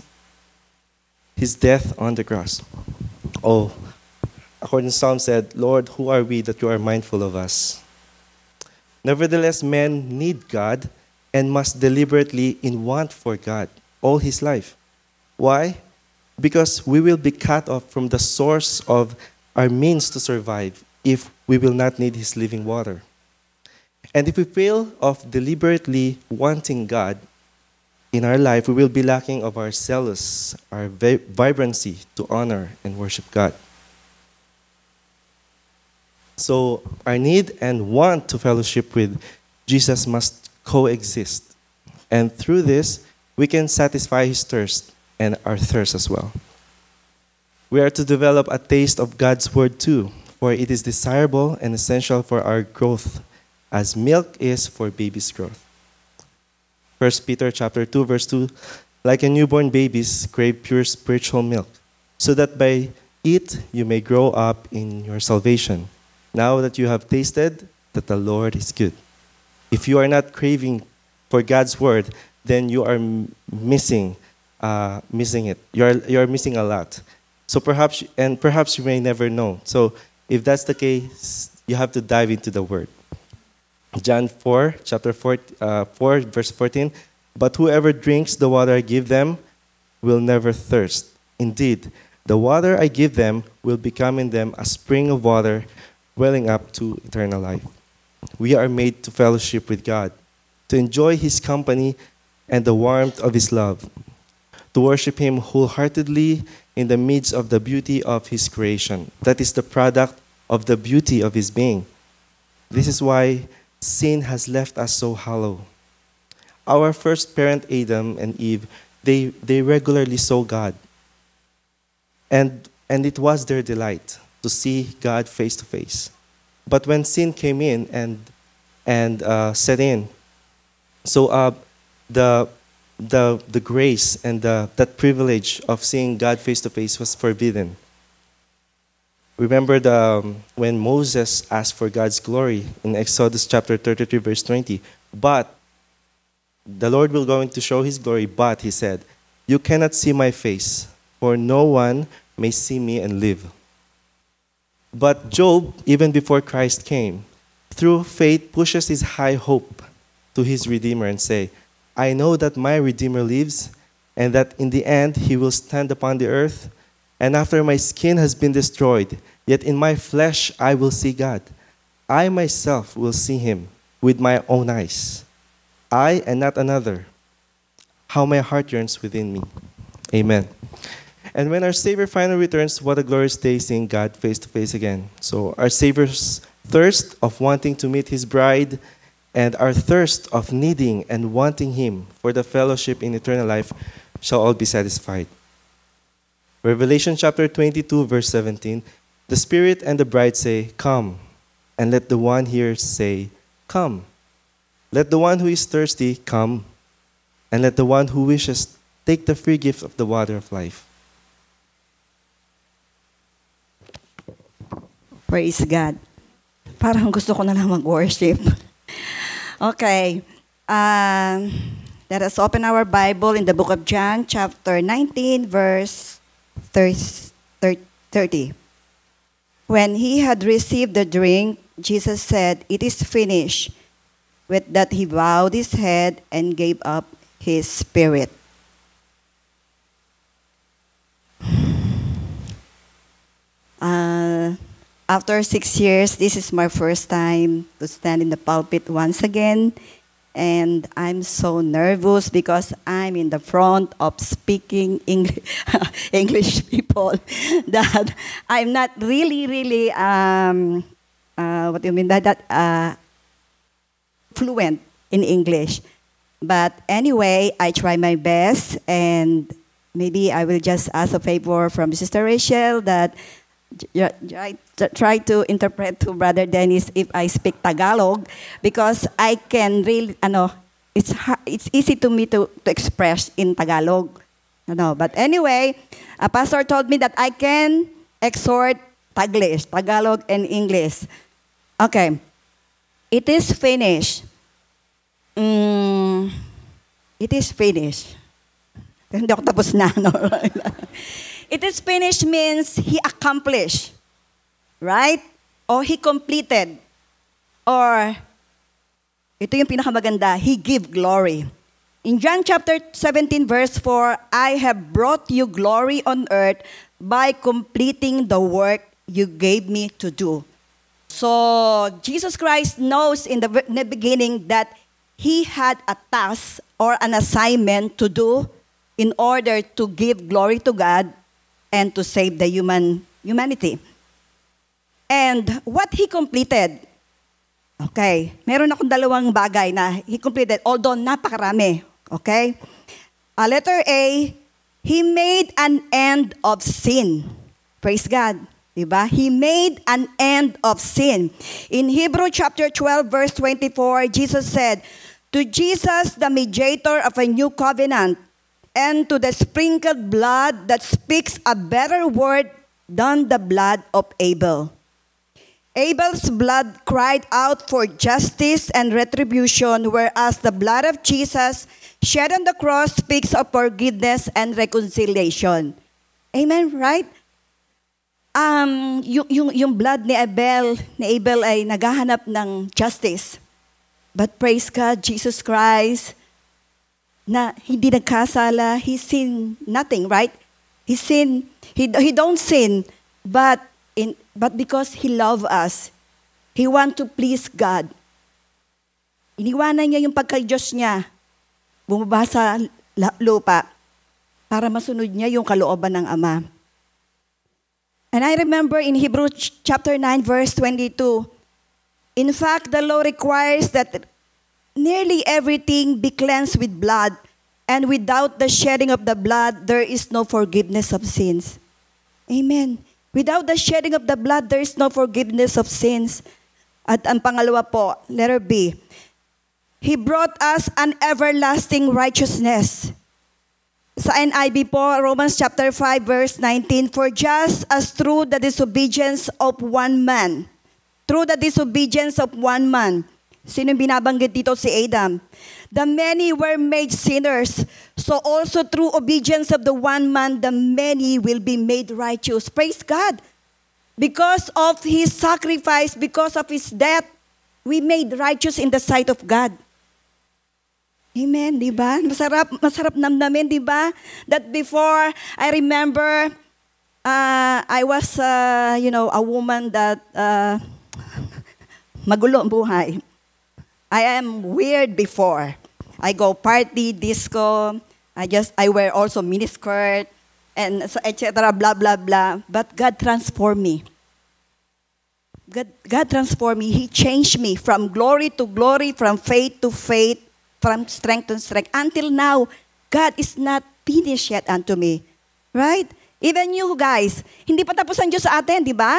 His death on the cross. Oh, according to Psalm said, "Lord, who are we that you are mindful of us?" Nevertheless, men need God and must deliberately in want for God all his life. Why? Because we will be cut off from the source of our means to survive if we will not need his living water. And if we fail of deliberately wanting God in our life, we will be lacking of our zealous, our vi- vibrancy to honor and worship God. So our need and want to fellowship with Jesus must coexist. And through this, we can satisfy his thirst and our thirst as well. We are to develop a taste of God's word too, for it is desirable and essential for our growth, as milk is for baby's growth. First Peter chapter two, verse two, like a newborn babies crave pure spiritual milk, so that by it you may grow up in your salvation, now that you have tasted that the Lord is good. If you are not craving for God's word, then you are m- missing, uh, missing it. You are you are missing a lot. So perhaps, and perhaps you may never know. So if that's the case, you have to dive into the word. John four, chapter four, uh, four, verse fourteen. But whoever drinks the water I give them will never thirst. Indeed, the water I give them will become in them a spring of water welling up to eternal life. We are made to fellowship with God, to enjoy his company and the warmth of his love, to worship him wholeheartedly in the midst of the beauty of his creation. That is the product of the beauty of his being. This is why sin has left us so hollow. Our first parent, Adam and Eve, they, they regularly saw God. And, and it was their delight to see God face to face. But when sin came in and, and uh, set in, so uh, the the the grace and the, that privilege of seeing God face to face was forbidden. Remember the um, when Moses asked for God's glory in Exodus chapter thirty-three, verse twenty. But the Lord will going to show his glory, but he said, "You cannot see my face, for no one may see me and live." But Job, even before Christ came, through faith pushes his high hope to his Redeemer and say, "I know that my Redeemer lives, and that in the end he will stand upon the earth. And after my skin has been destroyed, yet in my flesh I will see God. I myself will see him with my own eyes. I and not another. How my heart yearns within me." Amen. And when our Savior finally returns, what a glorious day seeing God face to face again. So our Savior's thirst of wanting to meet his bride and our thirst of needing and wanting him for the fellowship in eternal life shall all be satisfied. Revelation chapter twenty-two, verse seventeen, the Spirit and the bride say, "Come," and let the one here say, "Come." Let the one who is thirsty come, and let the one who wishes take the free gift of the water of life. Praise God. Parang gusto ko na lang mag-worship. Okay. Um, let us open our Bible in the book of John, chapter nineteen, verse thirty. When he had received the drink, Jesus said, "It is finished." With that he bowed his head and gave up his spirit. Uh, after six years, this is my first time to stand in the pulpit once again. And I'm so nervous because I'm in the front of speaking English, English people that I'm not really, really, um, uh, what do you mean by that? Uh, fluent in English. But anyway, I try my best, and maybe I will just ask a favor from Sister Rachel that try, try to interpret to Brother Dennis if I speak Tagalog, because I can really, ano, it's hard, it's easy to me to, to express in Tagalog. Ano, but anyway, a pastor told me that I can exhort Taglish, Tagalog and English. Okay. It is finished. Mm, it is finished. Hindi ako tapos na. No? It is finished means he accomplished. Right? Or he completed. Or, ito yung pinakamaganda, he give glory. In John chapter seventeen, verse four, "I have brought you glory on earth by completing the work you gave me to do." So, Jesus Christ knows in the, in the beginning that he had a task or an assignment to do in order to give glory to God and to save the human humanity. And what he completed, okay, meron akong dalawang bagay na he completed, although napakarami, okay? Uh, letter A, he made an end of sin. Praise God. Diba? He made an end of sin. In Hebrew chapter twelve, verse twenty-four, Jesus said, "To Jesus, the mediator of a new covenant, and to the sprinkled blood that speaks a better word than the blood of Abel." Abel's blood cried out for justice and retribution, whereas the blood of Jesus shed on the cross speaks of forgiveness and reconciliation. Amen, right? Um, yung, yung, yung blood ni Abel, ni Abel ay naghahanap ng justice. But praise God, Jesus Christ, na hindi nagkasala, he sinned nothing, right? He sinned, he, he don't sin, but, in, but because he loved us, he want to please God. Iniwanan niya yung pagka-Diyos niya, bumaba sa lupa, para masunod niya yung kalooban ng Ama. And I remember in Hebrews chapter nine, verse twenty-two, in fact, the law requires that nearly everything be cleansed with blood, and without the shedding of the blood, there is no forgiveness of sins. Amen. Without the shedding of the blood, there is no forgiveness of sins. At ang pangalawa po, letter B, He brought us an everlasting righteousness. Sa N I V po, Romans chapter five, verse nineteen, for just as through the disobedience of one man, through the disobedience of one man, sino binabanggit dito? Si Adam. The many were made sinners, so also through obedience of the one man, the many will be made righteous. Praise God. Because of His sacrifice, because of His death, we made righteous in the sight of God. Amen, di ba? Masarap, masarap namnamin, di ba? That before, I remember, uh, I was, uh, you know, a woman that uh, magulo ang buhay. I am weird before. I go party, disco. I just, I wear also miniskirt, and so et cetera. Blah blah blah. But God transformed me. God, God transformed me. He changed me from glory to glory, from faith to faith, from strength to strength. Until now, God is not finished yet unto me. Right? Even you guys, hindi pa tapos ang Diyos sa atin, di ba?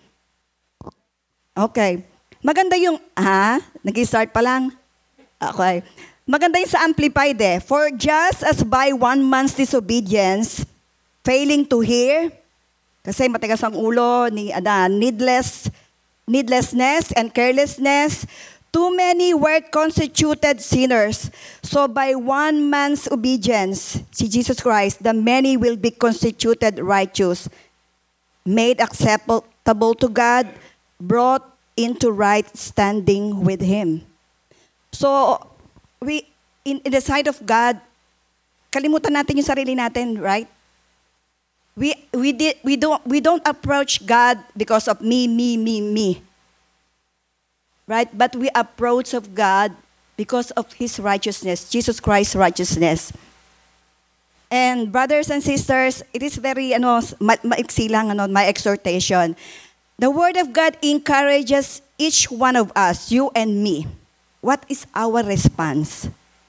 Okay. Maganda yung, ha? Nag-start pa lang? Okay. Maganda yung sa Amplified eh. For just as by one man's disobedience, failing to hear, kasi matigas ang ulo, ni Adan, needless, needlessness and carelessness, too many were constituted sinners. So by one man's obedience, si Jesus Christ, the many will be constituted righteous, made acceptable to God, brought into right standing with Him. So, we, in, in the sight of God, kalimutan natin yung sarili natin, right? We, we, did, we, don't, we don't approach God because of me, me, me, me. Right? But we approach of God because of His righteousness, Jesus Christ's righteousness. And brothers and sisters, it is very, ano, ma- maiksi lang, ano, my exhortation. The Word of God encourages each one of us, you and me. What is our response?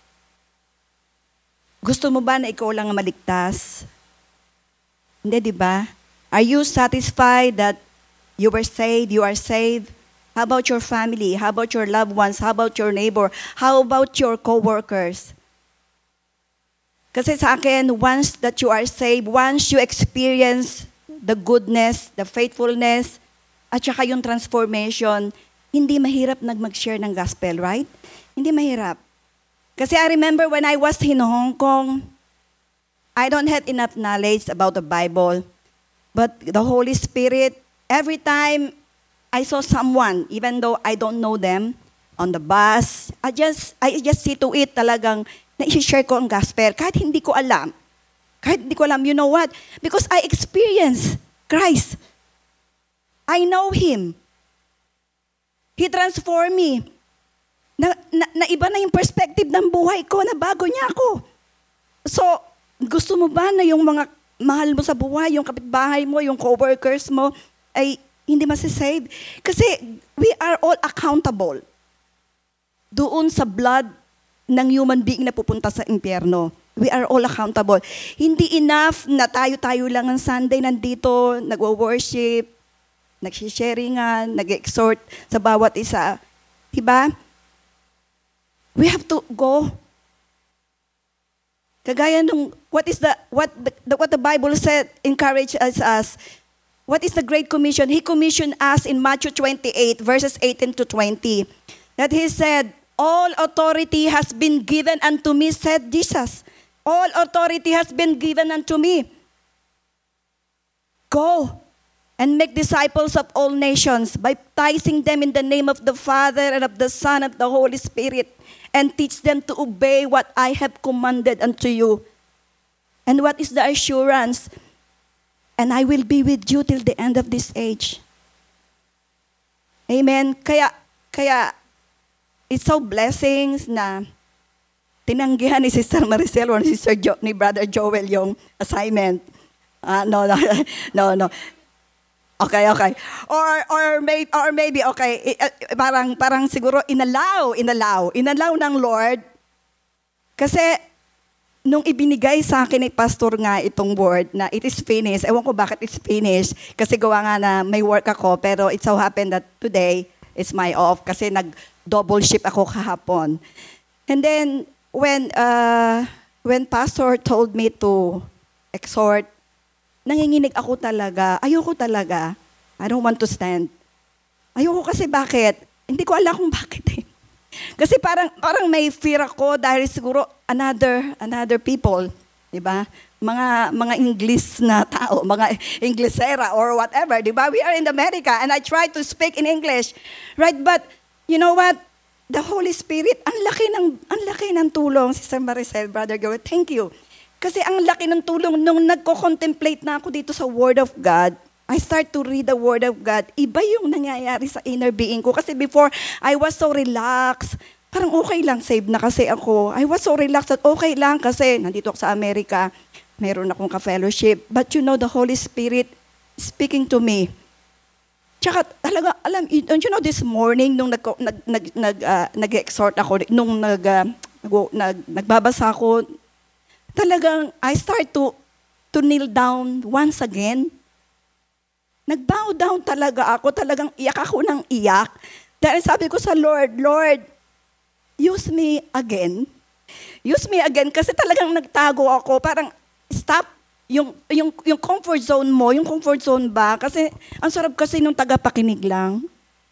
Gusto mo ba na ikaw lang ang maligtas? Hindi, di ba? Are you satisfied that you were saved, you are saved? How about your family? How about your loved ones? How about your neighbor? How about your co-workers? Kasi sa akin, once that you are saved, once you experience the goodness, the faithfulness, at saka yung transformation, hindi mahirap nag mag-share ng gospel, right? Hindi mahirap. Kasi I remember when I was in Hong Kong, I don't have enough knowledge about the Bible, but the Holy Spirit, every time I saw someone, even though I don't know them, on the bus, I just I just see to it talagang na-share ko ang gospel. Kahit hindi ko alam. Kahit hindi ko alam, you know what? Because I experienced Christ. I know Him. He transformed me. Na, na, na iba na yung perspective ng buhay ko, na bago niya ako. So, gusto mo ba na yung mga mahal mo sa buhay, yung kapitbahay mo, yung co-workers mo, ay hindi masisave? Kasi we are all accountable doon sa blood ng human being na pupunta sa impyerno. We are all accountable. Hindi enough na tayo-tayo lang ang Sunday nandito, nagwo-worship, nagsisharingan, nag-exhort sa bawat isa. Diba? We have to go. Kagaya nung, what is the, what the, what the Bible said, encourage us, us. What is the Great Commission? He commissioned us in Matthew twenty-eight, verses eighteen to twenty. That He said, all authority has been given unto me, said Jesus. All authority has been given unto me. Go and make disciples of all nations, baptizing them in the name of the Father and of the Son and of the Holy Spirit, and teach them to obey what I have commanded unto you. And what is the assurance? And I will be with you till the end of this age. Amen. Kaya, kaya, it's so blessings na tinanggihan ni Sister Maricel o ni Sister jo, ni Brother Joel yung assignment. Uh, no, no, no, no. Okay, okay. Or or maybe or maybe okay, parang parang siguro inalaw, inalaw, inalaw ng Lord. Kasi nung ibinigay sa akin ni pastor nga itong word na it is finished. Ewan ko bakit it's finished kasi gawa nga na may work ako, pero it so happened that today is my off kasi nag double shift ako kahapon. And then when uh, when pastor told me to exhort, nanginginig ako talaga. Ayoko talaga. I don't want to stand. Ayoko kasi bakit? Hindi ko alam kung bakit eh. Kasi parang parang may fear ako dahil siguro another another people, 'di ba? Mga mga English na tao, mga Inglesera or whatever, 'di ba? We are in America and I try to speak in English. Right? But you know what? The Holy Spirit, ang laki ng ang laki ng tulong, Sister Maricel, Brother Gary. Thank you. Kasi ang laki ng tulong nung nagko-contemplate na ako dito sa Word of God. I start to read the Word of God. Iba yung nangyayari sa inner being ko. Kasi before, I was so relaxed. Parang okay lang, saved na kasi ako. I was so relaxed at okay lang kasi nandito ako sa Amerika. Meron akong ka-fellowship. But you know, the Holy Spirit speaking to me. Tsaka talaga, alam, don't you know, this morning, nung nag, nag, nag, nag, uh, nag-exhort ako, nung nag, uh, nag, nag, nagbabasa ako, talagang I start to, to kneel down once again. Nag-bow down talaga ako. Talagang iyak ako ng iyak. Dahil sabi ko sa Lord, Lord, use me again. Use me again kasi talagang nagtago ako. Parang stop yung, yung, yung comfort zone mo. Yung comfort zone ba? Kasi ang sarap kasi nung tagapakinig lang.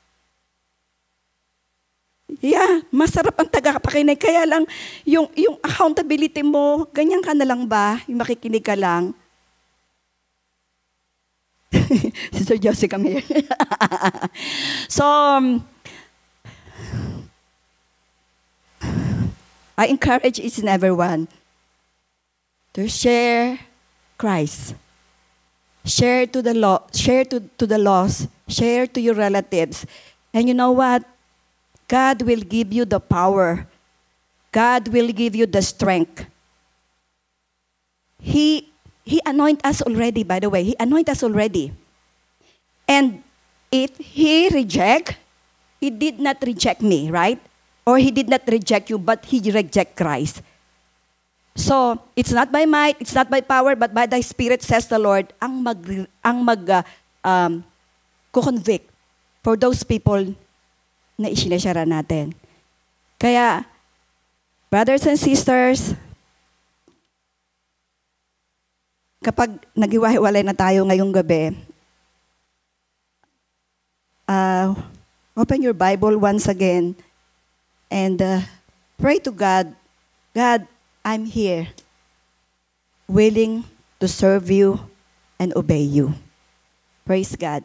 Yeah, masarap ang tagapakinig. Kaya lang, yung, yung accountability mo, ganyan ka na lang ba? Yung makikinig ka lang. Sister Josie, come here. So, um, I encourage each and everyone to share Christ. Share to the law, share to, to the lost, share to your relatives. And you know what? God will give you the power. God will give you the strength. He He anoint us already, by the way. He anoint us already. And if He reject, He did not reject me, right? Or He did not reject you, but He reject Christ. So, it's not by might, it's not by power, but by the Spirit, says the Lord, ang mag, ang mag, uh, um, kukonvict for those people na isinashara natin. Kaya, brothers and sisters, kapag naghiwa-hiwalay na tayo ngayong gabi, uh, open your Bible once again and uh, pray to God, God, I'm here, willing to serve you and obey you. Praise God.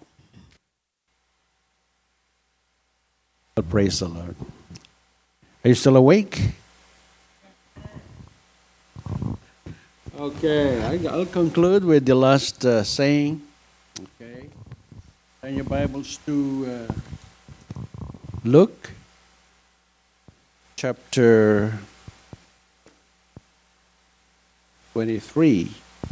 Praise the Lord. Are you still awake? Okay, I- I'll conclude with the last uh, saying. Okay, turn your Bibles to uh, Luke, chapter twenty-three.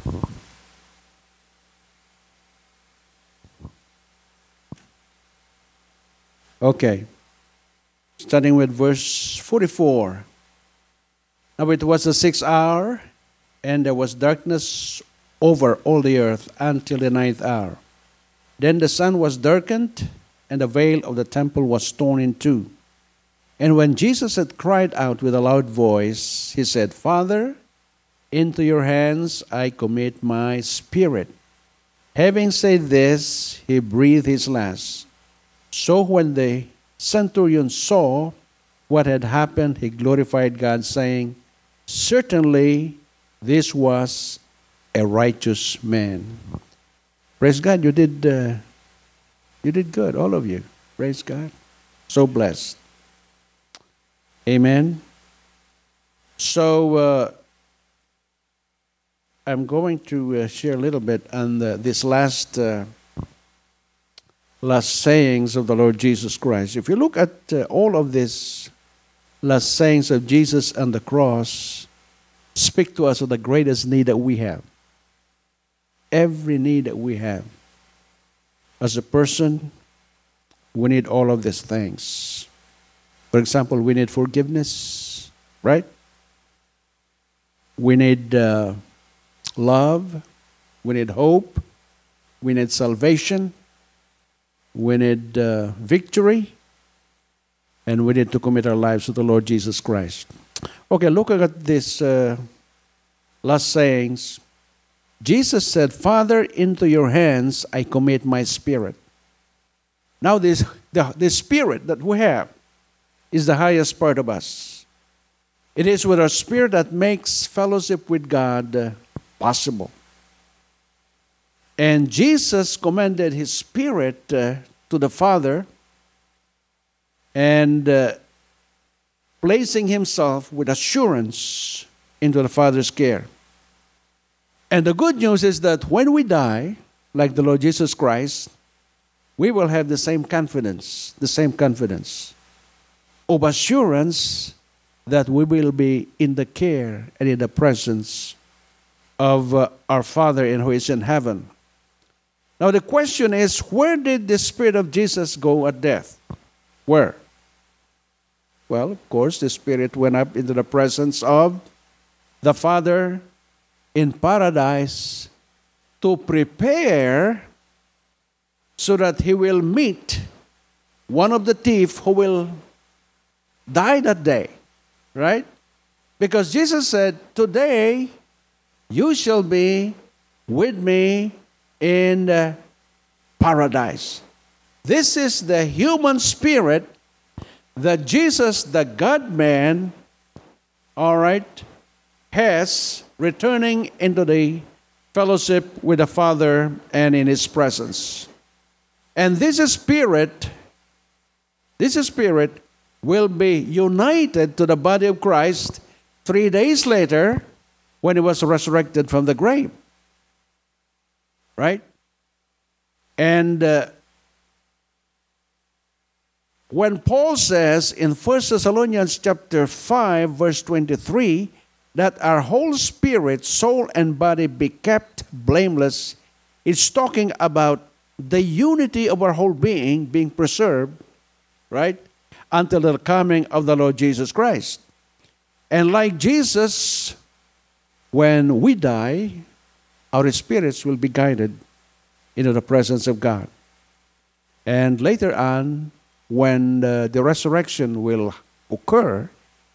Okay, starting with verse forty-four. Now it was the sixth hour, and there was darkness over all the earth until the ninth hour. Then the sun was darkened, and the veil of the temple was torn in two. And when Jesus had cried out with a loud voice, he said, Father, into your hands I commit my spirit. Having said this, he breathed his last. So when the centurion saw what had happened, he glorified God, saying, Certainly this was a righteous man. Praise God, you did uh, you did good, all of you. Praise God. So blessed. Amen. So uh, I'm going to uh, share a little bit on the, this last uh, last sayings of the Lord Jesus Christ. If you look at uh, all of these last sayings of Jesus on the cross, speak to us of the greatest need that we have. Every need that we have. As a person, we need all of these things. For example, we need forgiveness, right? We need uh, love. We need hope. We need salvation. We need uh, victory. And we need to commit our lives to the Lord Jesus Christ. Okay, look at this uh, last sayings. Jesus said, Father, into your hands I commit my spirit. Now this the, the spirit that we have is the highest part of us. It is with our spirit that makes fellowship with God uh, possible. And Jesus commended his spirit uh, to the Father, and uh, placing himself with assurance into the Father's care. And the good news is that when we die, like the Lord Jesus Christ, we will have the same confidence, the same confidence of assurance that we will be in the care and in the presence of uh, our Father in who is in heaven. Now the question is, where did the Spirit of Jesus go at death? Where? Well, of course, the Spirit went up into the presence of the Father in paradise to prepare so that he will meet one of the thieves who will die that day, right? Because Jesus said, today you shall be with me in uh, paradise. This is the human spirit that Jesus, the God-man, all right, has returning into the fellowship with the Father and in his presence. And this spirit, this spirit will be united to the body of Christ three days later when he was resurrected from the grave. Right? And uh, when Paul says in First Thessalonians chapter five, verse twenty-three, that our whole spirit, soul, and body be kept blameless, it's talking about the unity of our whole being being preserved, right, until the coming of the Lord Jesus Christ. And like Jesus, when we die, our spirits will be guided into the presence of God. And later on, when uh, the resurrection will occur,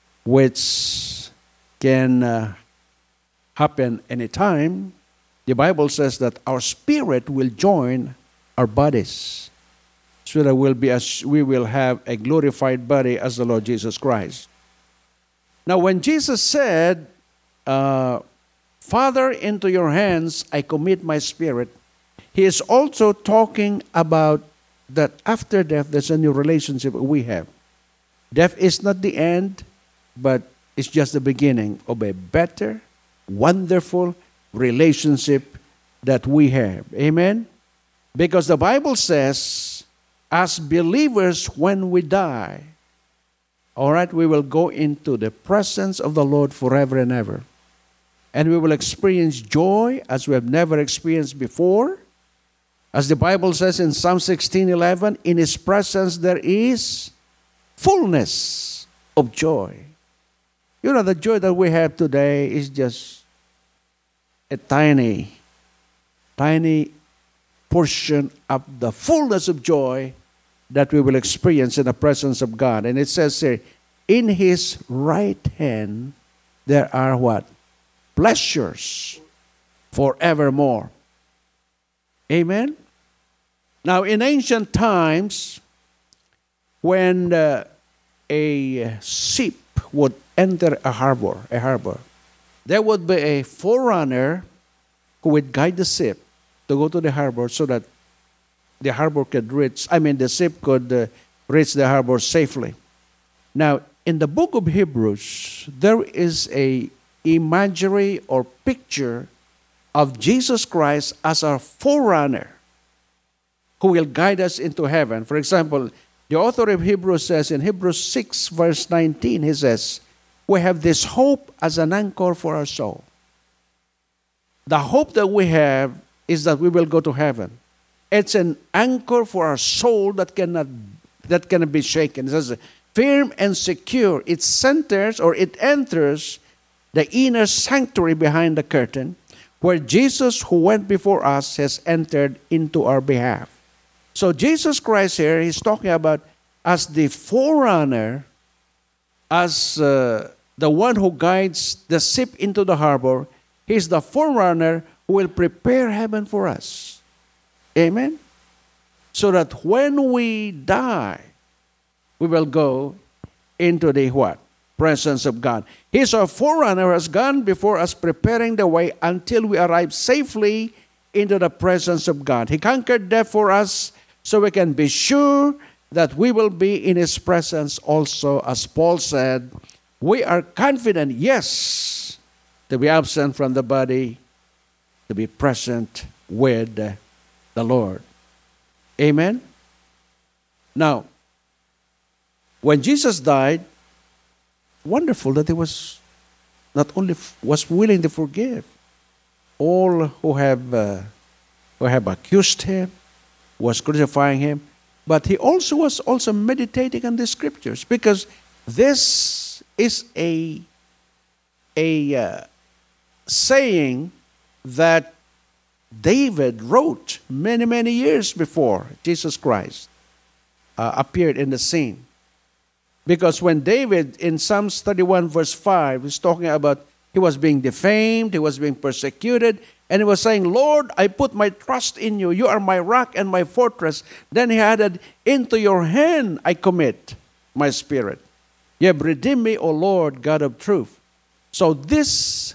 which can uh, happen anytime, the Bible says that our spirit will join our bodies, so that we'll be as, we will have a glorified body as the Lord Jesus Christ. Now, when Jesus said, uh, Father, into your hands I commit my spirit, he is also talking about that after death there's a new relationship we have. Death is not the end, but it's just the beginning of a better, wonderful relationship that we have. Amen? Because the Bible says, as believers, when we die, all right, we will go into the presence of the Lord forever and ever. And we will experience joy as we have never experienced before. As the Bible says in Psalm sixteen eleven, in his presence there is fullness of joy. You know, the joy that we have today is just a tiny, tiny portion of the fullness of joy that we will experience in the presence of God. And it says here, in his right hand there are what? Pleasures forevermore. Amen? Now, in ancient times, when uh, a ship would enter a harbor, a harbor, there would be a forerunner who would guide the ship to go to the harbor so that the harbor could reach, I mean, the ship could uh, reach the harbor safely. Now, in the book of Hebrews, there is a imagery or picture of Jesus Christ as our forerunner who will guide us into heaven. For example, the author of Hebrews says in Hebrews six, verse nineteen, he says, we have this hope as an anchor for our soul. The hope that we have is that we will go to heaven. It's an anchor for our soul that cannot that cannot be shaken. It says, firm and secure. It centers or it enters the inner sanctuary behind the curtain, where Jesus, who went before us, has entered into our behalf. So Jesus Christ here, he's talking about as the forerunner, as uh, the one who guides the ship into the harbor. He's the forerunner who will prepare heaven for us. Amen? So that when we die, we will go into the what? Presence of God. He's our forerunner who has gone before us, preparing the way until we arrive safely into the presence of God. He conquered death for us so we can be sure that we will be in His presence also. As Paul said, we are confident, yes, to be absent from the body, to be present with the Lord. Amen? Now, when Jesus died, wonderful that He was not only was willing to forgive all who have uh, who have accused Him, was crucifying Him, but He also was also meditating on the Scriptures, because this is a a uh, saying that David wrote many many years before Jesus Christ uh, appeared in the scene. Because when David, in Psalms thirty-one, verse five, is talking about he was being defamed, he was being persecuted, and he was saying, Lord, I put my trust in you. You are my rock and my fortress. Then he added, into your hand I commit my spirit. You have redeemed me, O Lord, God of truth. So these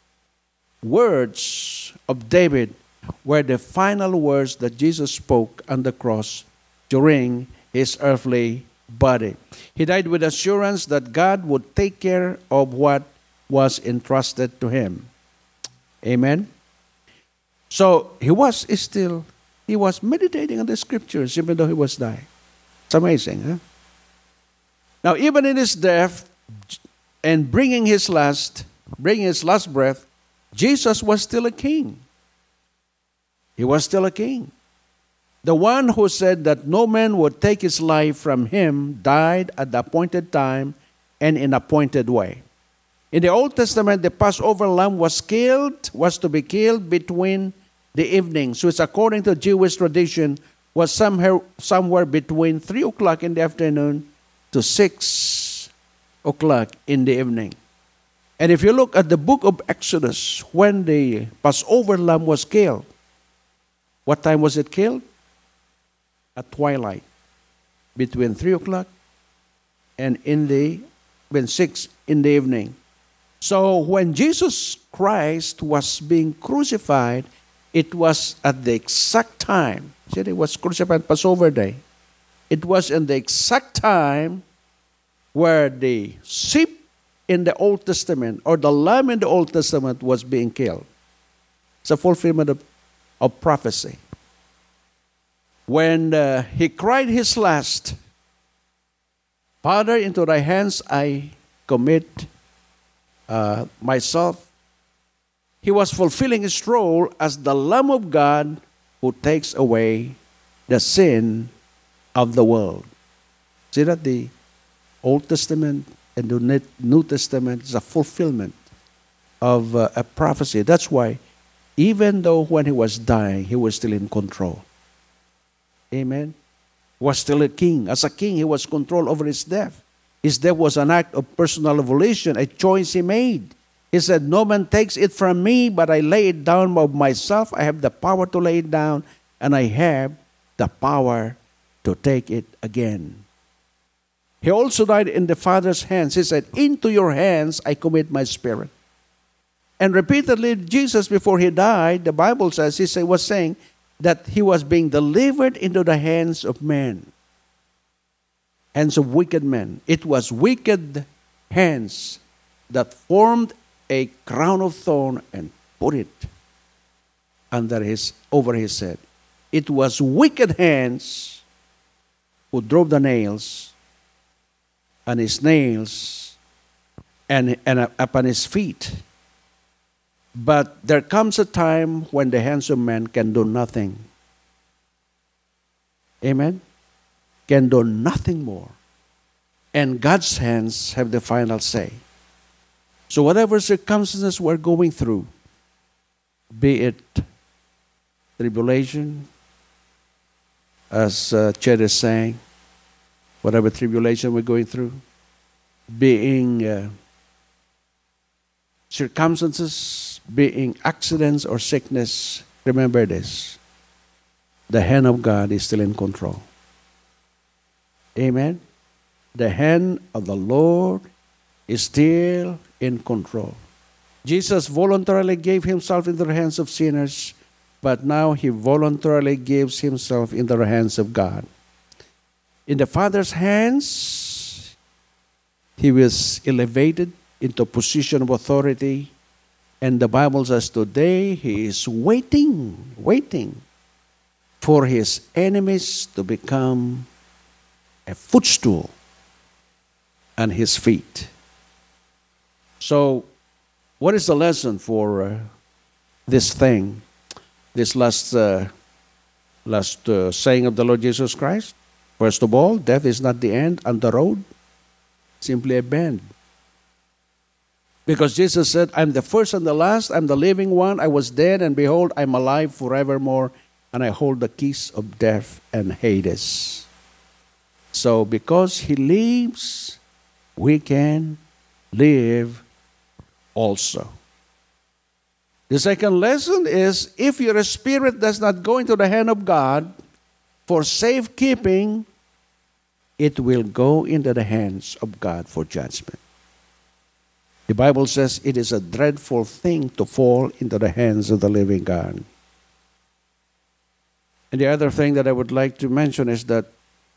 words of David were the final words that Jesus spoke on the cross during His earthly body. He died with assurance that God would take care of what was entrusted to Him. Amen? So he was still, he was meditating on the Scriptures even though he was dying. It's amazing, huh? Now, even in His death and bringing His last, bringing His last breath, Jesus was still a king. He was still a king. The one who said that no man would take his life from Him died at the appointed time and in appointed way. In the Old Testament, the Passover lamb was killed, was to be killed between the evenings, which according to Jewish tradition was somewhere, somewhere between three o'clock in the afternoon to six o'clock in the evening. And if you look at the book of Exodus, when the Passover lamb was killed, what time was it killed? At twilight, between three o'clock and in the when six in the evening. So when Jesus Christ was being crucified, it was at the exact time. See, it was crucified Passover day. It was in the exact time where the sheep in the Old Testament or the lamb in the Old Testament was being killed. It's a fulfillment of, of prophecy. When uh, He cried His last, Father, into Thy hands I commit uh, myself. He was fulfilling His role as the Lamb of God who takes away the sin of the world. See that the Old Testament and the New Testament is a fulfillment of uh, a prophecy. That's why even though when He was dying, He was still in control. Amen. Was still a king. As a king, He was control over His death. His death was an act of personal volition, a choice He made. He said, no man takes it from me, but I lay it down of myself. I have the power to lay it down, and I have the power to take it again. He also died in the Father's hands. He said, into your hands I commit my spirit. And repeatedly, Jesus, before He died, the Bible says, He say, was saying, that He was being delivered into the hands of men, hands of wicked men. It was wicked hands that formed a crown of thorn and put it under his, over His head. It was wicked hands who drove the nails and His nails and, and upon His feet. But there comes a time when the hands of men can do nothing. Amen? Can do nothing more. And God's hands have the final say. So whatever circumstances we're going through, be it tribulation, as uh, Ched is saying, whatever tribulation we're going through, being uh, circumstances, being accidents or sickness, remember this. The hand of God is still in control. Amen? The hand of the Lord is still in control. Jesus voluntarily gave himself into the hands of sinners, but now he voluntarily gives himself into the hands of God. In the Father's hands, he was elevated into a position of authority. And the Bible says today he is waiting, waiting for his enemies to become a footstool on his feet. So, what is the lesson for uh, this thing, this last, uh, last uh, saying of the Lord Jesus Christ? First of all, death is not the end on the road, simply a bend. Because Jesus said, I'm the first and the last, I'm the living one, I was dead, and behold, I'm alive forevermore, and I hold the keys of death and Hades. So because he lives, we can live also. The second lesson is, if your spirit does not go into the hand of God for safekeeping, it will go into the hands of God for judgment. The Bible says it is a dreadful thing to fall into the hands of the living God. And the other thing that I would like to mention is that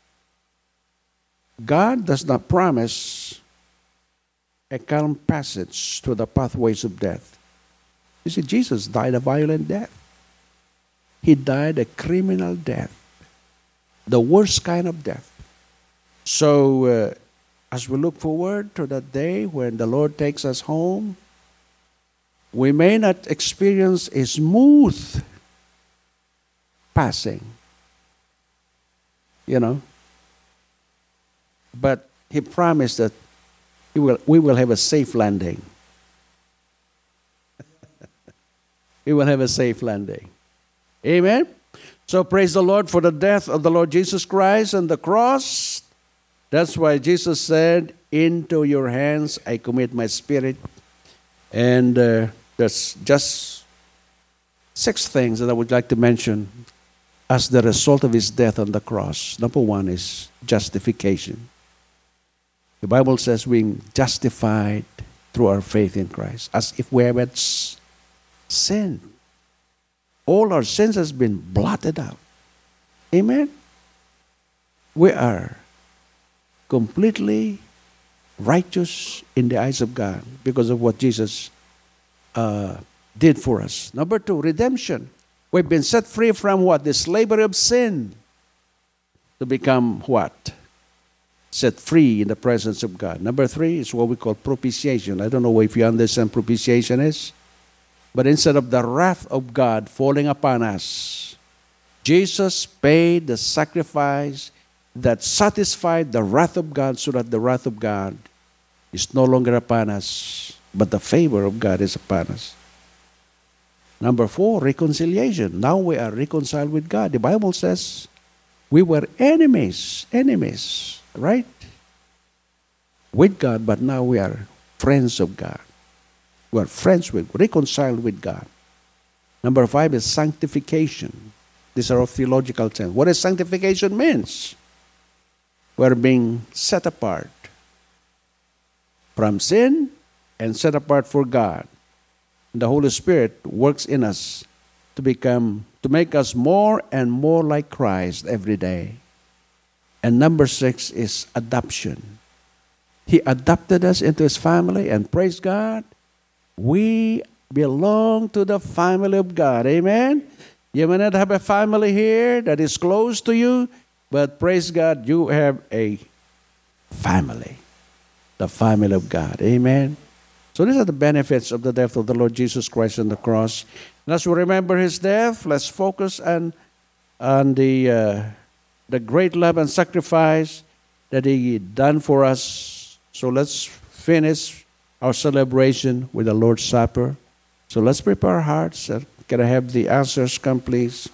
God does not promise a calm passage to the pathways of death. You see, Jesus died a violent death. He died a criminal death, the worst kind of death. So, uh, as we look forward to that day when the Lord takes us home, we may not experience a smooth passing, you know, but he promised that he will, we will have a safe landing. We will have a safe landing. Amen? So praise the Lord for the death of the Lord Jesus Christ on the cross. That's why Jesus said, into your hands I commit my spirit. And uh, there's just six things that I would like to mention as the result of his death on the cross. Number one is justification. The Bible says we're justified through our faith in Christ, as if we haven't sinned. All our sins has been blotted out. Amen? We are completely righteous in the eyes of God because of what Jesus uh, did for us. Number two, redemption. We've been set free from what? The slavery of sin. To become what? Set free in the presence of God. Number three is what we call propitiation. I don't know if you understand propitiation is. But instead of the wrath of God falling upon us, Jesus paid the sacrifice that satisfied the wrath of God, so that the wrath of God is no longer upon us, but the favor of God is upon us. Number four, reconciliation. Now we are reconciled with God. The Bible says we were enemies, enemies, right? With God, but now we are friends of God. We are friends with, reconciled with God. Number five is sanctification. These are of theological terms. What does sanctification means? We're being set apart from sin and set apart for God. And the Holy Spirit works in us to become, to make us more and more like Christ every day. And number six is adoption. He adopted us into his family, and praise God, we belong to the family of God. Amen? You may not have a family here that is close to you, but praise God, you have a family. The family of God. Amen? So these are the benefits of the death of the Lord Jesus Christ on the cross. And as we remember his death, let's focus on, on the, uh, the great love and sacrifice that he done for us. So let's finish our celebration with the Lord's Supper. So let's prepare our hearts. Uh, can I have the answers come, please?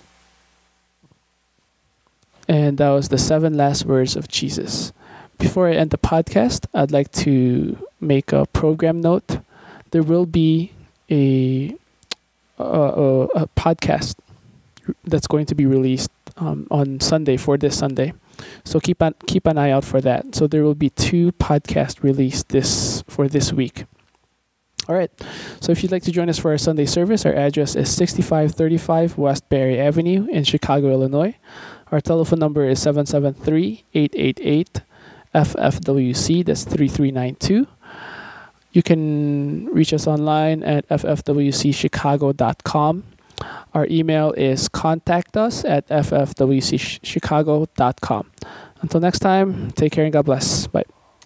And that was the seven last words of Jesus. Before I end the podcast, I'd like to make a program note there will be a, a, a, a podcast that's going to be released um, on Sunday, for this Sunday. So keep an keep an eye out for that. So there will be two podcasts released this for this week. All right. So if you'd like to join us for our Sunday service, our address is sixty-five thirty-five West Barry Avenue in Chicago, Illinois. Our telephone number is seven seven three, eight eight eight, F F W C. That's three three nine two. You can reach us online at f f w c chicago dot com. Our email is contact us at f f w c chicago dot com. Until next time, take care and God bless. Bye.